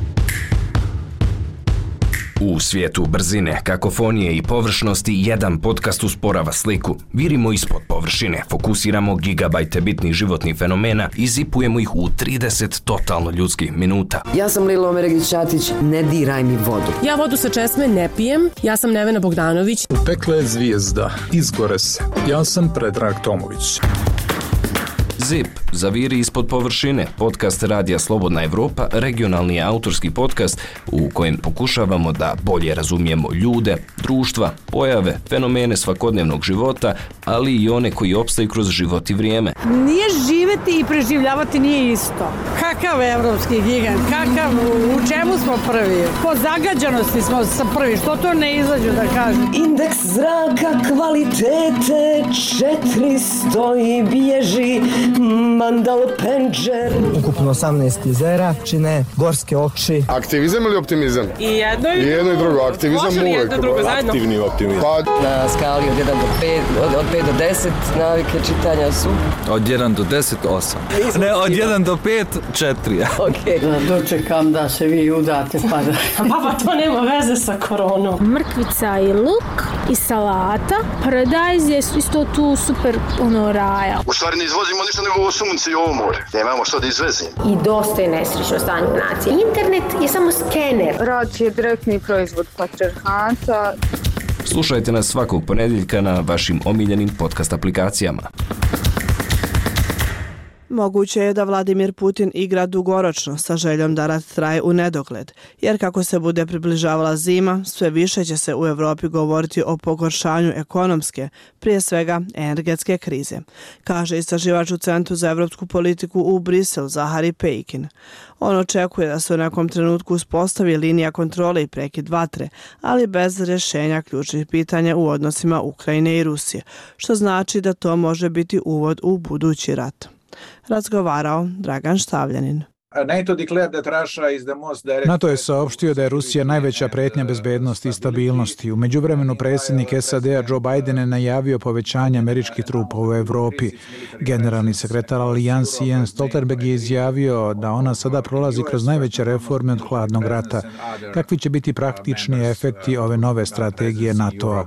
U svijetu brzine, kakofonije i površnosti jedan podcast usporava sliku. Virimo ispod površine, fokusiramo gigabajte bitnih životnih fenomena i zipujemo ih u 30 totalno ljudskih minuta. Ja sam Lilo Omeregić-Ćatić, ne diraj mi vodu. Ja vodu sa česme ne pijem, ja sam Nevena Bogdanović. U pekle je zvijezda, izgore se. Ja sam Predrag Tomović. ZIP, Zaviri ispod površine, podcast Radija Slobodna Evropa, regionalni autorski podcast u kojem pokušavamo da bolje razumijemo ljude, društva, pojave, fenomene svakodnevnog života, ali i one koji opstaju kroz život i vrijeme. Nije živeti i preživljavati nije isto. Kakav evropski gigant, u čemu smo prvi? Po zagađanosti smo prvi, što to ne izađu da kažu? Indeks zraka kvalitete 400 i bježi Mandal Penđer. Ukupno 18 jezera čine gorske oči. Aktivizam ili optimizam? I jedno i drugo. Aktivizam uvijek. Aktivni optimizam. Na skali od 1 do 5, od 5 do 10 navike čitanja su? Od 1 do 10, 8. Ne, od 1 do 5, 4. Ok. Dočekam da se vi udate pa da... Baba, to nema veze sa koronom. Mrkvica i luk i salata. Paradajz je isto tu super raja. U stvari ne izvozimo ništa nego ovo sunce i ovo more. Nemamo što da izvezimo. I dosta je nesrećno stanje u naciji. Internet je samo skener. Rad je direktni proizvod patrijarhata. Slušajte nas svakog ponedjeljka na vašim omiljenim podcast aplikacijama. Moguće je da Vladimir Putin igra dugoročno sa željom da rat traje u nedogled, jer kako se bude približavala zima, sve više će se u Evropi govoriti o pogoršanju ekonomske, prije svega energetske krize, kaže istraživač u Centru za evropsku politiku u Briselu Zahari Pejkin. On očekuje da se u nekom trenutku uspostavi linija kontrole i prekid vatre, ali bez rješenja ključnih pitanja u odnosima Ukrajine i Rusije, što znači da to može biti uvod u budući rat. Razgovarao Dragan Štavljanin. NATO je saopštio da je Rusija najveća pretnja bezbednosti i stabilnosti. U međuvremenu predsjednik SAD-a Joe Biden je najavio povećanje američkih trupa u Evropi. Generalni sekretar alijansi Jens Stoltenberg je izjavio da ona sada prolazi kroz najveće reforme od hladnog rata. Kakvi će biti praktični efekti ove nove strategije NATO-a?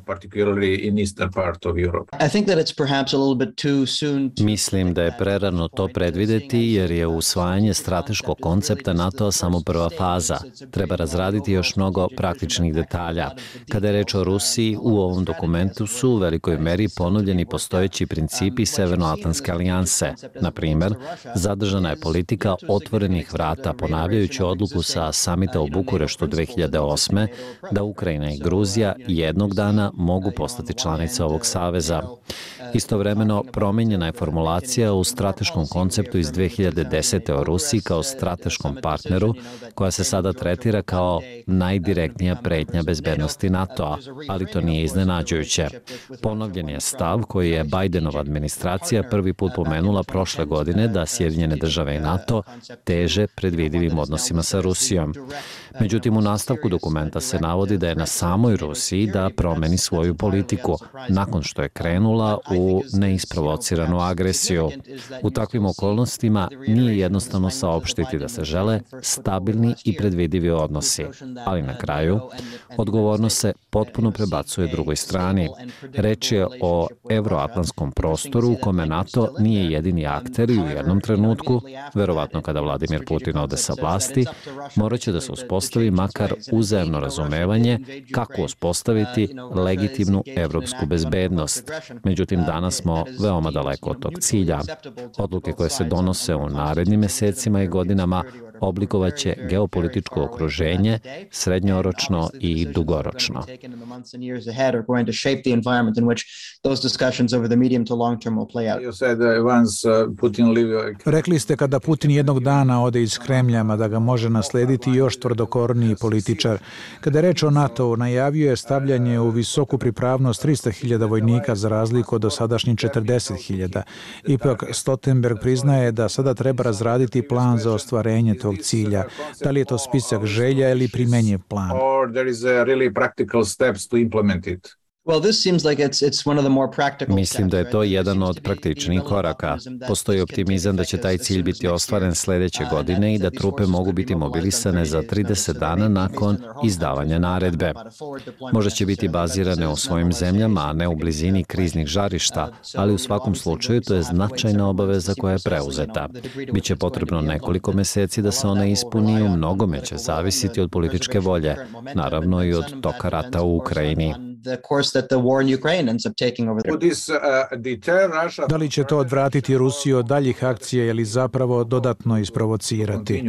Mislim da je prerano to predvideti jer je usvajanje strateškog koncepta NATO samo prva faza. Treba razraditi još mnogo praktičnih detalja. Kada je reč o Rusiji, u ovom dokumentu su u velikoj meri ponovljeni postojeći principi Severnoatlantske alijanse. Na primjer, zadržana je politika otvorenih vrata, ponavljajući odluku sa samita u Bukureštu 2008. da Ukrajina i Gruzija jednog dana mogu postati članice ovog saveza. Istovremeno, promijenjena je formulacija u strateškom konceptu iz 2010. o Rusiji kao strateškom partneru, koja se sada tretira kao najdirektnija pretnja bezbednosti NATO-a, ali to nije iznenađujuće. Ponovljen je stav koji je Bidenova administracija prvi put pomenula prošle godine da Sjedinjene države i NATO teže predvidivim odnosima sa Rusijom. Međutim, u nastavku dokumenta se navodi da je na samoj Rusiji da promeni svoju politiku, nakon što je krenula u neisprovociranu agresiju. U takvim okolnostima nije jednostavno saopštiti da se žele stabilni i predvidivi odnosi, ali na kraju odgovornost se potpuno prebacuje drugoj strani. Reč je o evroatlantskom prostoru u kome NATO nije jedini akter i u jednom trenutku, verovatno kada Vladimir Putin ode sa vlasti, morat će da se uspostavi makar uzajamno razumevanje kako uspostaviti legitimnu evropsku bezbednost. Međutim, danas smo veoma daleko od tog cilja. Odluke koje se donose u narednim mjesecima i godinama oblikovaće geopolitičko okruženje srednjoročno i dugoročno. Rekli ste kada Putin jednog dana ode iz Kremlja, da ga može naslediti još tvrdokorniji političar. Kada je reč o NATO-u, najavio je stavljanje u visoku pripravnost 300.000 vojnika za razliku od dosadašnjih 40.000. Ipak Stoltenberg priznaje da sada treba razraditi plan za ostvarenje tog cilja. Da li je to spisak želja ili primenjiv plan? Mislim da je to jedan od praktičnih koraka. Postoji optimizam da će taj cilj biti ostvaren sljedeće godine i da trupe mogu biti mobilisane za 30 dana nakon izdavanja naredbe. Možda će biti bazirane u svojim zemljama, a ne u blizini kriznih žarišta, ali u svakom slučaju to je značajna obaveza koja je preuzeta. Biće potrebno nekoliko mjeseci da se ona ispuni i u mnogome će zavisiti od političke volje, naravno i od toka rata u Ukrajini. Da li će to odvratiti Rusiju od daljih akcija ili zapravo dodatno isprovocirati?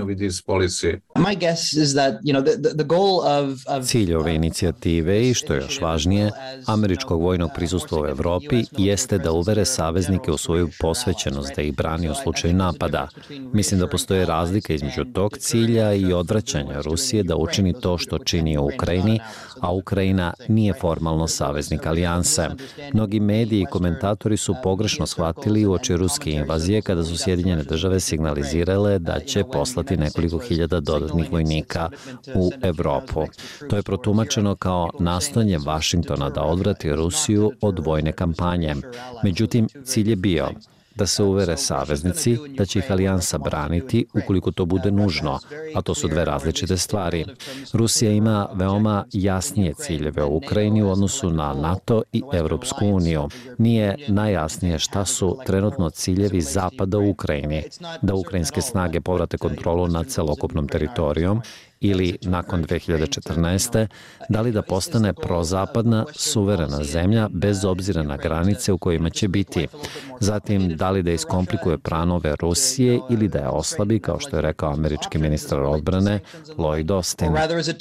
Cilj ove inicijative i, što je još važnije, američkog vojnog prisustva u Evropi jeste da uvere saveznike u svoju posvećenost da ih brani u slučaju napada. Mislim da postoje razlika između tog cilja i odvraćanja Rusije da učini to što čini u Ukrajini, a Ukrajina nije formalno saveznik alijanse. Mnogi mediji i komentatori su pogrešno shvatili uoči ruske invazije kada su Sjedinjene države signalizirale da će poslati nekoliko hiljada dodatnih vojnika u Evropu. To je protumačeno kao nastojanje Vašingtona da odvrati Rusiju od vojne kampanje. Međutim, cilj je bio da se uvere saveznici da će ih alijansa braniti ukoliko to bude nužno, a to su dve različite stvari. Rusija ima veoma jasnije ciljeve u Ukrajini u odnosu na NATO i Evropsku uniju. Nije najjasnije šta su trenutno ciljevi Zapada u Ukrajini, da ukrajinske snage povrate kontrolu nad celokupnom teritorijom ili, nakon 2014. da li da postane prozapadna, suverena zemlja bez obzira na granice u kojima će biti. Zatim, da li da iskomplikuje planove Rusije ili da je oslabi, kao što je rekao američki ministar odbrane Lloyd Austin.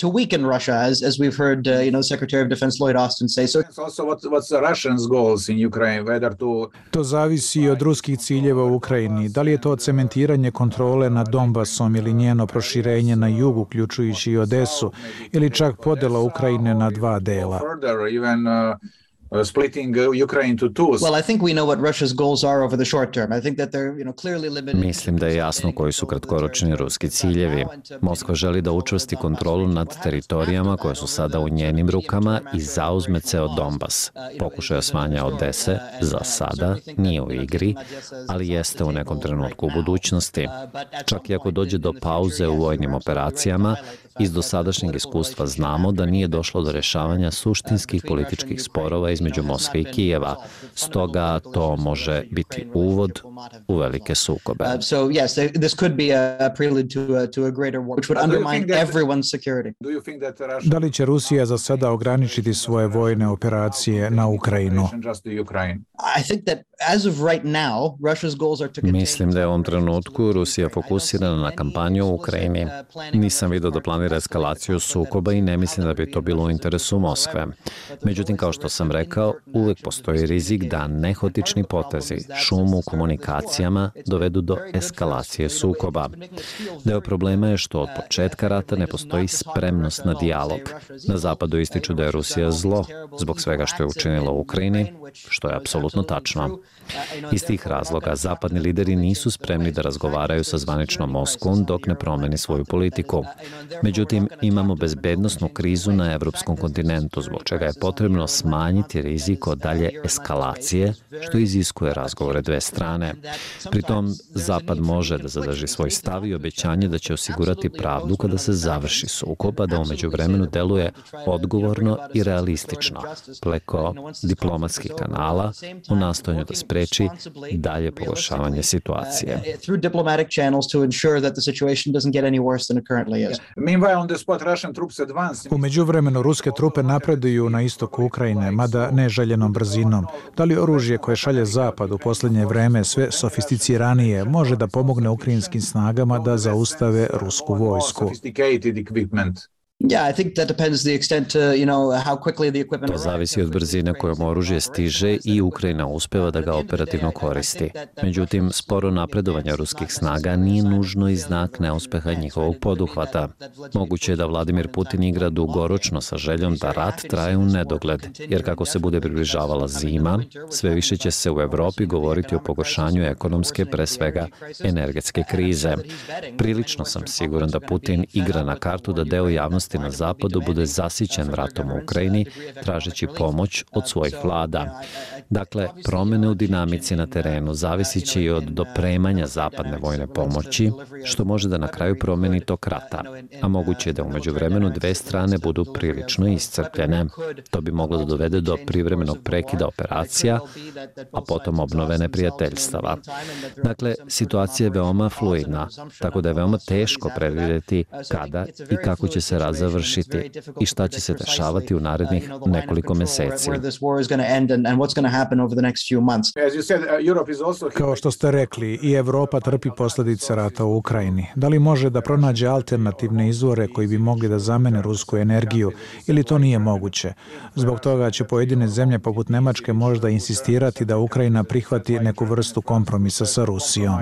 To zavisi od ruskih ciljeva u Ukrajini. Da li je to cementiranje kontrole nad Donbasom ili njeno proširenje na jugu, uključujući i Odesu, ili čak podela Ukrajine na dva dela? Splitting Ukraine into two. Well, I think we know what Russia's goals are over the short term. I think that they're, clearly limited. Mislim da je jasno koji su kratkoročni ruski ciljevi. Moskva želi da učvrsti kontrolu nad teritorijama koje su sada u njenim rukama i zauzme ceo Donbas. Pokušaj osvajanja Odese za sada nije u igri, ali jeste u nekom trenutku u budućnosti. Čak i ako dođe do pauze u vojnim operacijama, iz dosadašnjeg iskustva znamo da nije došlo do rešavanja suštinskih političkih sporova između Moskve i Kijeva. Stoga to može biti uvod u velike sukobe. So yes, this could be a prelude to a greater war, which would undermine everyone's security. Da li će Rusija za sada ograničiti svoje vojne operacije na Ukrajinu? I think that as of right now, Russia's goals are to contain... Mislim da je u ovom trenutku Rusija fokusirana na kampanju u Ukrajini. Nisam vidio da planira eskalaciju sukoba i ne mislim da bi to bilo u interesu Moskve. Međutim, kao što sam rekao, uvek postoji rizik da nehotični potezi, šum u komunikacijama dovedu do eskalacije sukoba. Deo problema je što od početka rata ne postoji spremnost na dijalog. Na zapadu ističu da je Rusija zlo zbog svega što je učinila u Ukrajini, što je apsolutno tačno. Iz tih razloga zapadni lideri nisu spremni da razgovaraju sa zvaničnom Moskvom dok ne promeni svoju politiku. Međutim, imamo bezbednosnu krizu na evropskom kontinentu, zbog čega je potrebno smanjiti rizik od dalje eskalacije, što iziskuje razgovore dve strane. Pritom, Zapad može da zadrži svoj stav i obećanje da će osigurati pravdu kada se završi sukob, a da u međuvremenu deluje odgovorno i realistično, preko diplomatskih kanala, u nastojanju da spreči dalje pogoršavanje situacije. U međuvremenu ruske trupe napreduju na istoku Ukrajine, mada neželjenom brzinom. Da li oružje koje šalje Zapad u posljednje vreme sve sofisticiranije može da pomogne ukrajinskim snagama da zaustave rusku vojsku? Yeah, I think that depends the extent to, how quickly the equipment. To zavisi od brzine kojom oružje stiže i Ukrajina uspeva da ga operativno koristi. Međutim, sporo napredovanje ruskih snaga nije nužno i znak neuspeha njihovog poduhvata. Moguće je da Vladimir Putin igra dugoročno sa željom da rat traje u nedogled, jer kako se bude približavala zima, sve više će se u Evropi govoriti o pogoršanju ekonomske, pre svega energetske krize. Prilično sam siguran da Putin igra na kartu da deo javnosti na zapadu bude zasićen ratom u Ukrajini, tražeći pomoć od svojih vlada. Dakle, promene u dinamici na terenu zavisit će i od dopremanja zapadne vojne pomoći, što može da na kraju promeni tok rata, a moguće je da umeđu vremenu dve strane budu prilično iscrpljene. To bi moglo da dovede do privremenog prekida operacija, a potom obnove neprijateljstava. Dakle, situacija je veoma fluidna, tako da je veoma teško predvidjeti kada i kako će se razviti završiti i šta će se dešavati u narednih nekoliko meseci. Kao što ste rekli, i Evropa trpi posljedice rata u Ukrajini. Da li može da pronađe alternativne izvore koji bi mogli da zamene rusku energiju ili to nije moguće? Zbog toga će pojedine zemlje poput Nemačke možda insistirati da Ukrajina prihvati neku vrstu kompromisa sa Rusijom.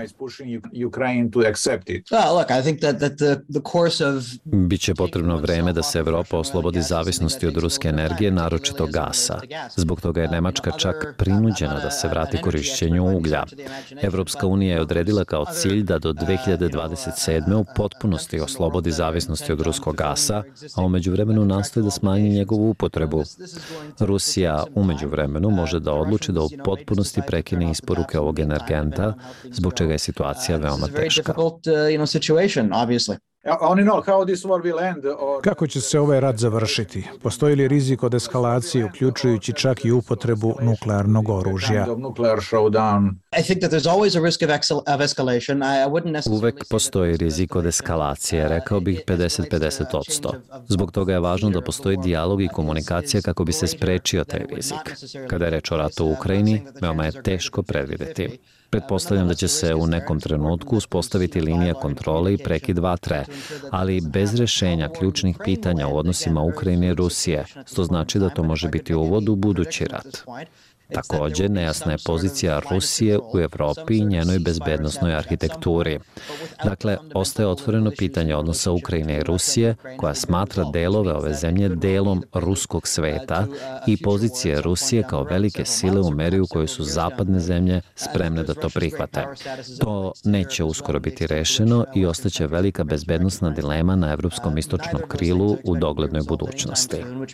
Biće potrebno vreme da se Evropa oslobodi zavisnosti od ruske energije, naročito gasa. Zbog toga je Nemačka čak prinuđena da se vrati korišćenju uglja. Evropska unija je odredila kao cilj da do 2027. u potpunosti oslobodi zavisnosti od ruskog gasa, a u međuvremenu nastoji da smanji njegovu upotrebu. Rusija u međuvremenu može da odluči da u potpunosti prekine isporuke ovog energenta, zbog čega je situacija veoma teška. Kako će se ovaj rat završiti? Postoji li rizik od eskalacije, uključujući čak i upotrebu nuklearnog oružja? Uvek postoji rizik od eskalacije, rekao bih 50-50%. Zbog toga je važno da postoji dijalog i komunikacija kako bi se sprečio taj rizik. Kada je reč o ratu u Ukrajini, veoma je teško predvideti. Pretpostavljam da će se u nekom trenutku uspostaviti linija kontrole i prekid vatre, ali bez rešenja ključnih pitanja u odnosima Ukrajine i Rusije, što znači da to može biti uvod u budući rat. Takođe, nejasna je pozicija Rusije u Evropi i njenoj bezbednosnoj arhitekturi. Dakle, ostaje otvoreno pitanje odnosa Ukrajine i Rusije, koja smatra delove ove zemlje delom ruskog sveta i pozicije Rusije kao velike sile u meri u kojoj su zapadne zemlje spremne da to prihvate. To neće uskoro biti rešeno i ostaće velika bezbednosna dilema na evropskom istočnom krilu u doglednoj budućnosti.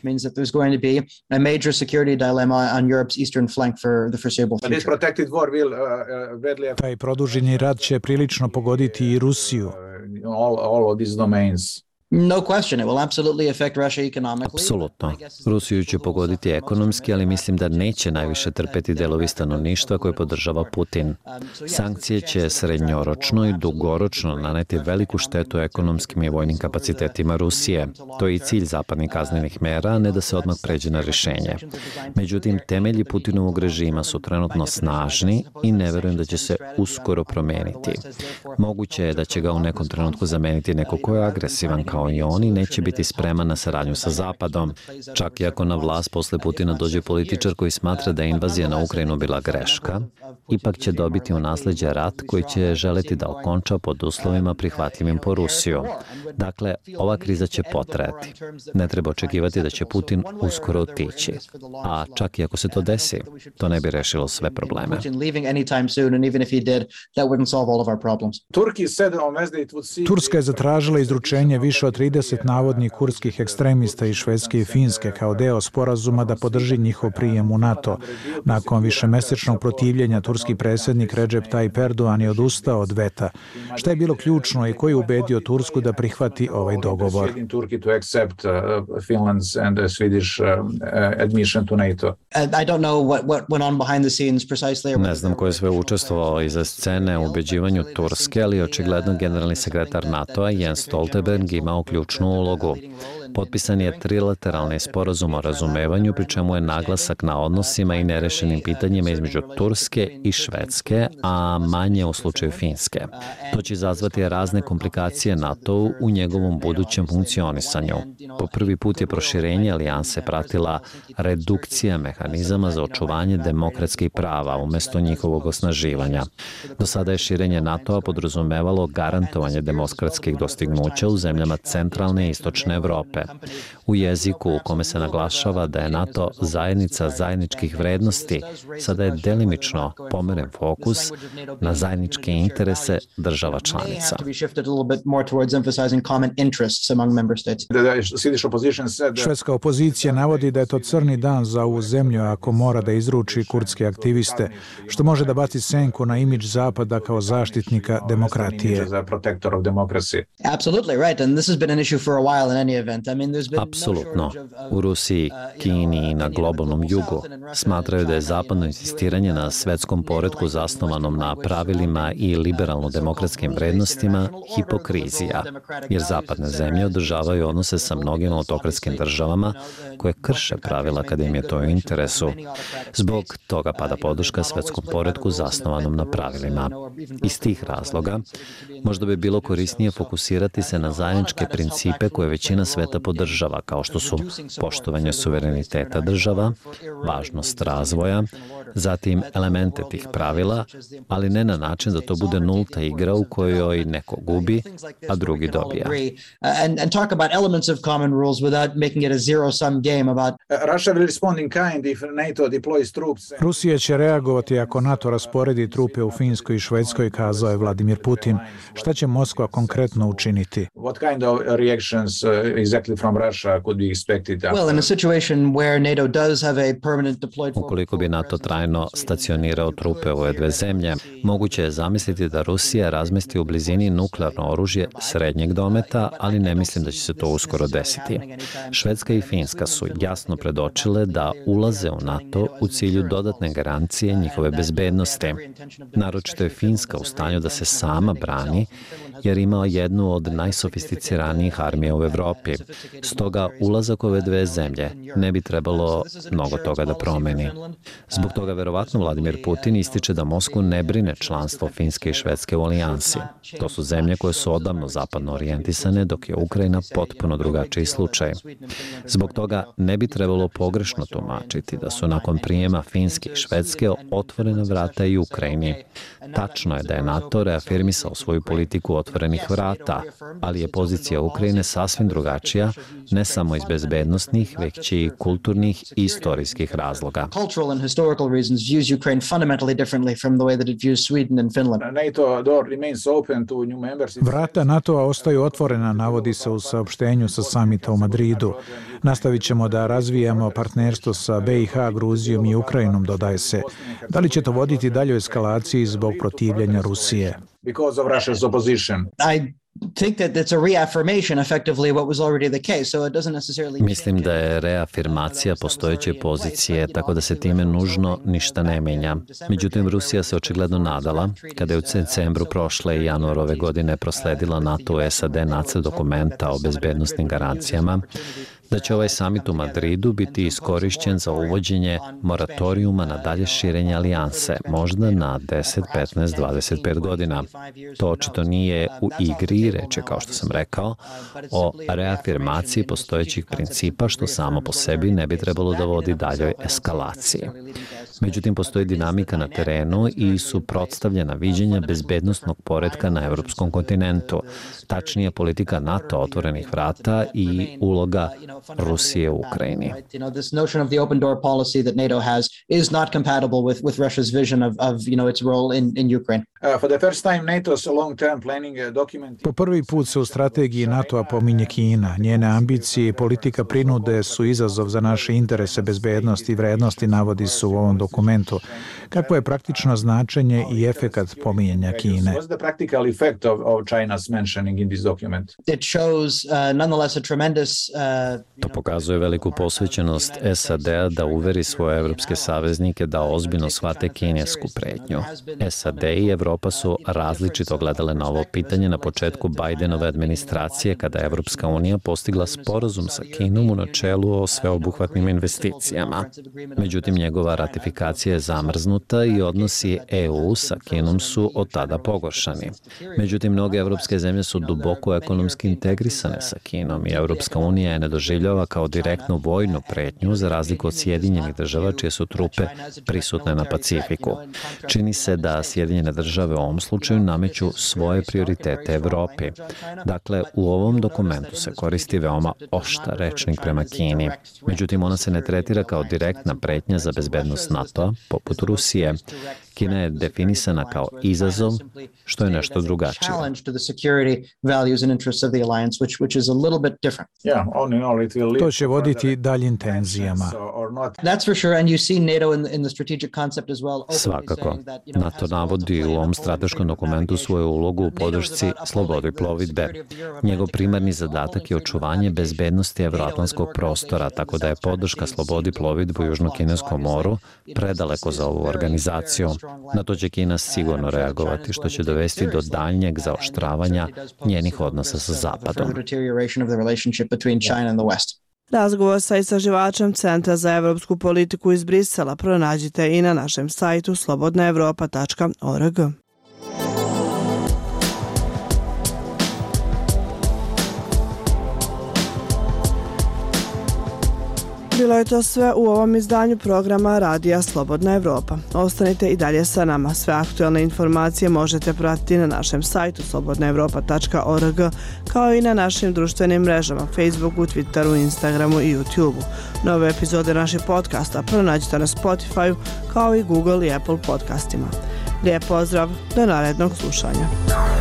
Taj produženi rat će prilično pogoditi i Rusiju. Apsolutno. Rusiju će pogoditi ekonomski, ali mislim da neće najviše trpeti delovi stanovništva koje podržava Putin. Sankcije će srednjoročno i dugoročno naneti veliku štetu ekonomskim i vojnim kapacitetima Rusije. To je i cilj zapadnih kaznenih mera, a ne da se odmah pređe na rešenje. Međutim, temelji Putinovog režima su trenutno snažni i ne verujem da će se uskoro promeniti. Moguće je da će ga u nekom trenutku zameniti neko ko je agresivan kao i on i neće biti spreman na saradnju sa Zapadom. Čak i ako na vlast posle Putina dođe političar koji smatra da je invazija na Ukrajinu bila greška, ipak će dobiti u nasleđe rat koji će želeti da okonča pod uslovima prihvatljivim po Rusiju. Dakle, ova kriza će potrajati. Ne treba očekivati da će Putin uskoro otići. A čak i ako se to desi, to ne bi rešilo sve probleme. Turska je zatražila izručenje više od 30 navodnih kurdskih ekstremista iz Švedske i Finske kao deo sporazuma da podrži njihov prijem u NATO. Nakon višemesečnog protivljenja, turski predsjednik Recep Tayyip Erdogan je odustao od veta. Šta je bilo ključno i ko je ubedio Tursku da prihvati ovaj dogovor? Ne znam ko je sve učestvovao iza scene u ubeđivanju Turske, ali očigledno generalni sekretar NATO-a Jens Stoltenberg imao ključnu ulogu. Potpisan je trilateralni sporazum o razumevanju, pri čemu je naglasak na odnosima i nerešenim pitanjima između Turske i Švedske, a manje u slučaju Finske. To će izazvati razne komplikacije NATO-u u njegovom budućem funkcionisanju. Po prvi put je proširenje alijanse pratila redukcija mehanizama za očuvanje demokratskih prava umesto njihovog osnaživanja. Do sada je širenje NATO-a podrazumevalo garantovanje demokratskih dostignuća u zemljama centralne i istočne Evrope. U jeziku u kome se naglašava da je NATO zajednica zajedničkih vrednosti, sada je delimično pomeren fokus na zajedničke interese država članica. Švedska opozicija navodi da je to crni dan za ovu zemlju ako mora da izruči kurdske aktiviste, što može da baci senku na imidž Zapada kao zaštitnika demokratije. has been an issue for a while in any event. I mean, there's been Apsolutno. U Rusiji, Kini i na globalnom jugu smatraju da je zapadno insistiranje na svetskom poretku zasnovanom na pravilima i liberalno-demokratskim vrednostima hipokrizija, jer zapadne zemlje održavaju odnose sa mnogim autokratskim državama koje krše pravila kada im je to u interesu. Zbog toga pada podrška svetskom poretku zasnovanom na pravilima. Iz tih razloga možda bi bilo korisnije fokusirati se na zajedničke principe koje većina sveta podržava, kao što su poštovanje suvereniteta država, važnost razvoja, zatim elemente tih pravila, ali ne na način da to bude nulta igra u kojoj neko gubi, a drugi dobija. And talk about elements of common rules without making it a zero-sum game about Russia will respond in kind if NATO deploys troops. Rusija će reagovati ako NATO rasporedi trupe u Finskoj i Švedskoj, kazao je Vladimir Putin. Šta će Moskva konkretno učiniti? What kind of reactions exactly from Russia could be expected? Well, in a situation where NATO does have a permanent deployed force. Ukoliko bi NATO trajno stacionirao trupe u ove dve zemlje, moguće je zamisliti da Rusija razmesti u blizini nuklearno oružje srednjeg dometa, ali ne mislim da će se to uskoro desiti. Švedska i Finska su jasno predočile da ulaze u NATO u cilju dodatne garancije njihove bezbednosti. Naročito je Finska u stanju da se sama brani, jer ima jednu od najsofisticiranijih armija u Evropi. Stoga ulazak ove dve zemlje ne bi trebalo mnogo toga da promeni. Zbog toga verovatno Vladimir Putin ističe da Moskvu ne brine članstvo Finske i Švedske u alijansi. To su zemlje koje su odavno zapadno orijentisane, dok je Ukrajina potpuno drugačiji slučaj. Zbog toga ne bi trebalo pogrešno tumačiti da su nakon prijema Finske i Švedske otvorena vrata i Ukrajini. Tačno je da je NATO reafirmisao svoju politiku otvorenih vrata, ali je pozicija Ukrajine sasvim drugačija, ne samo iz bezbednosnih, već i kulturnih i istorijskih razloga. Cultural and historical reasons views Ukraine fundamentally differently from the way that it views Sweden and Finland. NATO door remains open to new members. Vrata NATO-a ostaju otvorena, navodi se u saopštenju sa samita u Madridu. Nastavit ćemo da razvijamo partnerstvo sa BiH, Gruzijom i Ukrajinom, dodaje se. Da li će to voditi dalje eskalaciji zbog protivljenja Rusije? Because of Russia's opposition. I think that it's a reaffirmation effectively what was already the case, so it doesn't necessarily. Mislim da je reafirmacija postojeće pozicije, tako da se time nužno ništa ne menja. Međutim, Rusija se očigledno nadala, kada je u decembru prošle i januar ove godine prosledila NATO u SAD nacrt dokumenta o bezbednosnim garancijama, da će ovaj samit u Madridu biti iskorišćen za uvođenje moratorijuma na dalje širenje alijanse, možda na 10, 15, 25 godina. To očito nije u igri, reč je, kao što sam rekao, o reafirmaciji postojećih principa, što samo po sebi ne bi trebalo da vodi daljoj eskalaciji. Međutim, postoji dinamika na terenu i suprotstavljena viđenja bezbednosnog poretka na evropskom kontinentu, tačnije politika NATO otvorenih vrata i uloga Rusije u Ukrajini. This notion of the open door policy that NATO has is not compatible with Russia's vision of its role in Ukraine. For the first time, NATO's long-term planning document. Po prvi put se u strategiji NATO-a pominje Kina. Njene ambicije i politika prinude su izazov za naše interese, bezbednosti i vrednosti, navodi se u ovom dokumentu. Kakvo je praktično značenje i efekat pominjanja Kine? What's the practical effect of China's mentioning in this document? It shows nonetheless a tremendous To pokazuje veliku posvećenost SAD-a da uveri svoje evropske saveznike da ozbiljno shvate kinesku pretnju. SAD i Evropa su različito gledale na ovo pitanje na početku Bajdenove administracije, kada je Evropska unija postigla sporazum sa Kinom u načelu o sveobuhvatnim investicijama. Međutim, njegova ratifikacija je zamrznuta i odnosi EU sa Kinom su od tada pogoršani. Međutim, mnoge evropske zemlje su duboko ekonomski integrisane sa Kinom i Evropska unija je ne doživljava kao direktnu vojnu pretnju za razliku od Sjedinjenih država čije su trupe prisutne na Pacifiku. Čini se da Sjedinjene države u ovom slučaju nameću svoje prioritete Evropi. Dakle, u ovom dokumentu se koristi veoma oštar rečnik prema Kini. Međutim, ona se ne tretira kao direktna pretnja za bezbednost NATO-a, poput Rusije. Kina je definisana kao izazov, što je nešto drugačije. To će voditi daljim tenzijama. Svakako. NATO navodi u ovom strateškom dokumentu svoju ulogu u podršci slobodi plovidbe. Njegov primarni zadatak je očuvanje bezbednosti evroatlantskog prostora, tako da je podrška slobodi plovidbe u Južnokineskom moru predaleko za ovu organizaciju. Na to će Kina sigurno reagovati, što će dovesti do daljnjeg zaoštravanja njenih odnosa sa Zapadom. Razgovor sa istraživačem Centra za evropsku politiku iz Brisela pronađite i na našem sajtu slobodnaevropa.org. Bilo je to sve u ovom izdanju programa Radija Slobodna Evropa. Ostanite i dalje sa nama. Sve aktualne informacije možete pratiti na našem sajtu slobodnaevropa.org, kao i na našim društvenim mrežama Facebooku, Twitteru, Instagramu i YouTubeu. Nove epizode naših podcasta pronađite na Spotify, kao i Google i Apple podcastima. Lijep pozdrav, do narednog slušanja.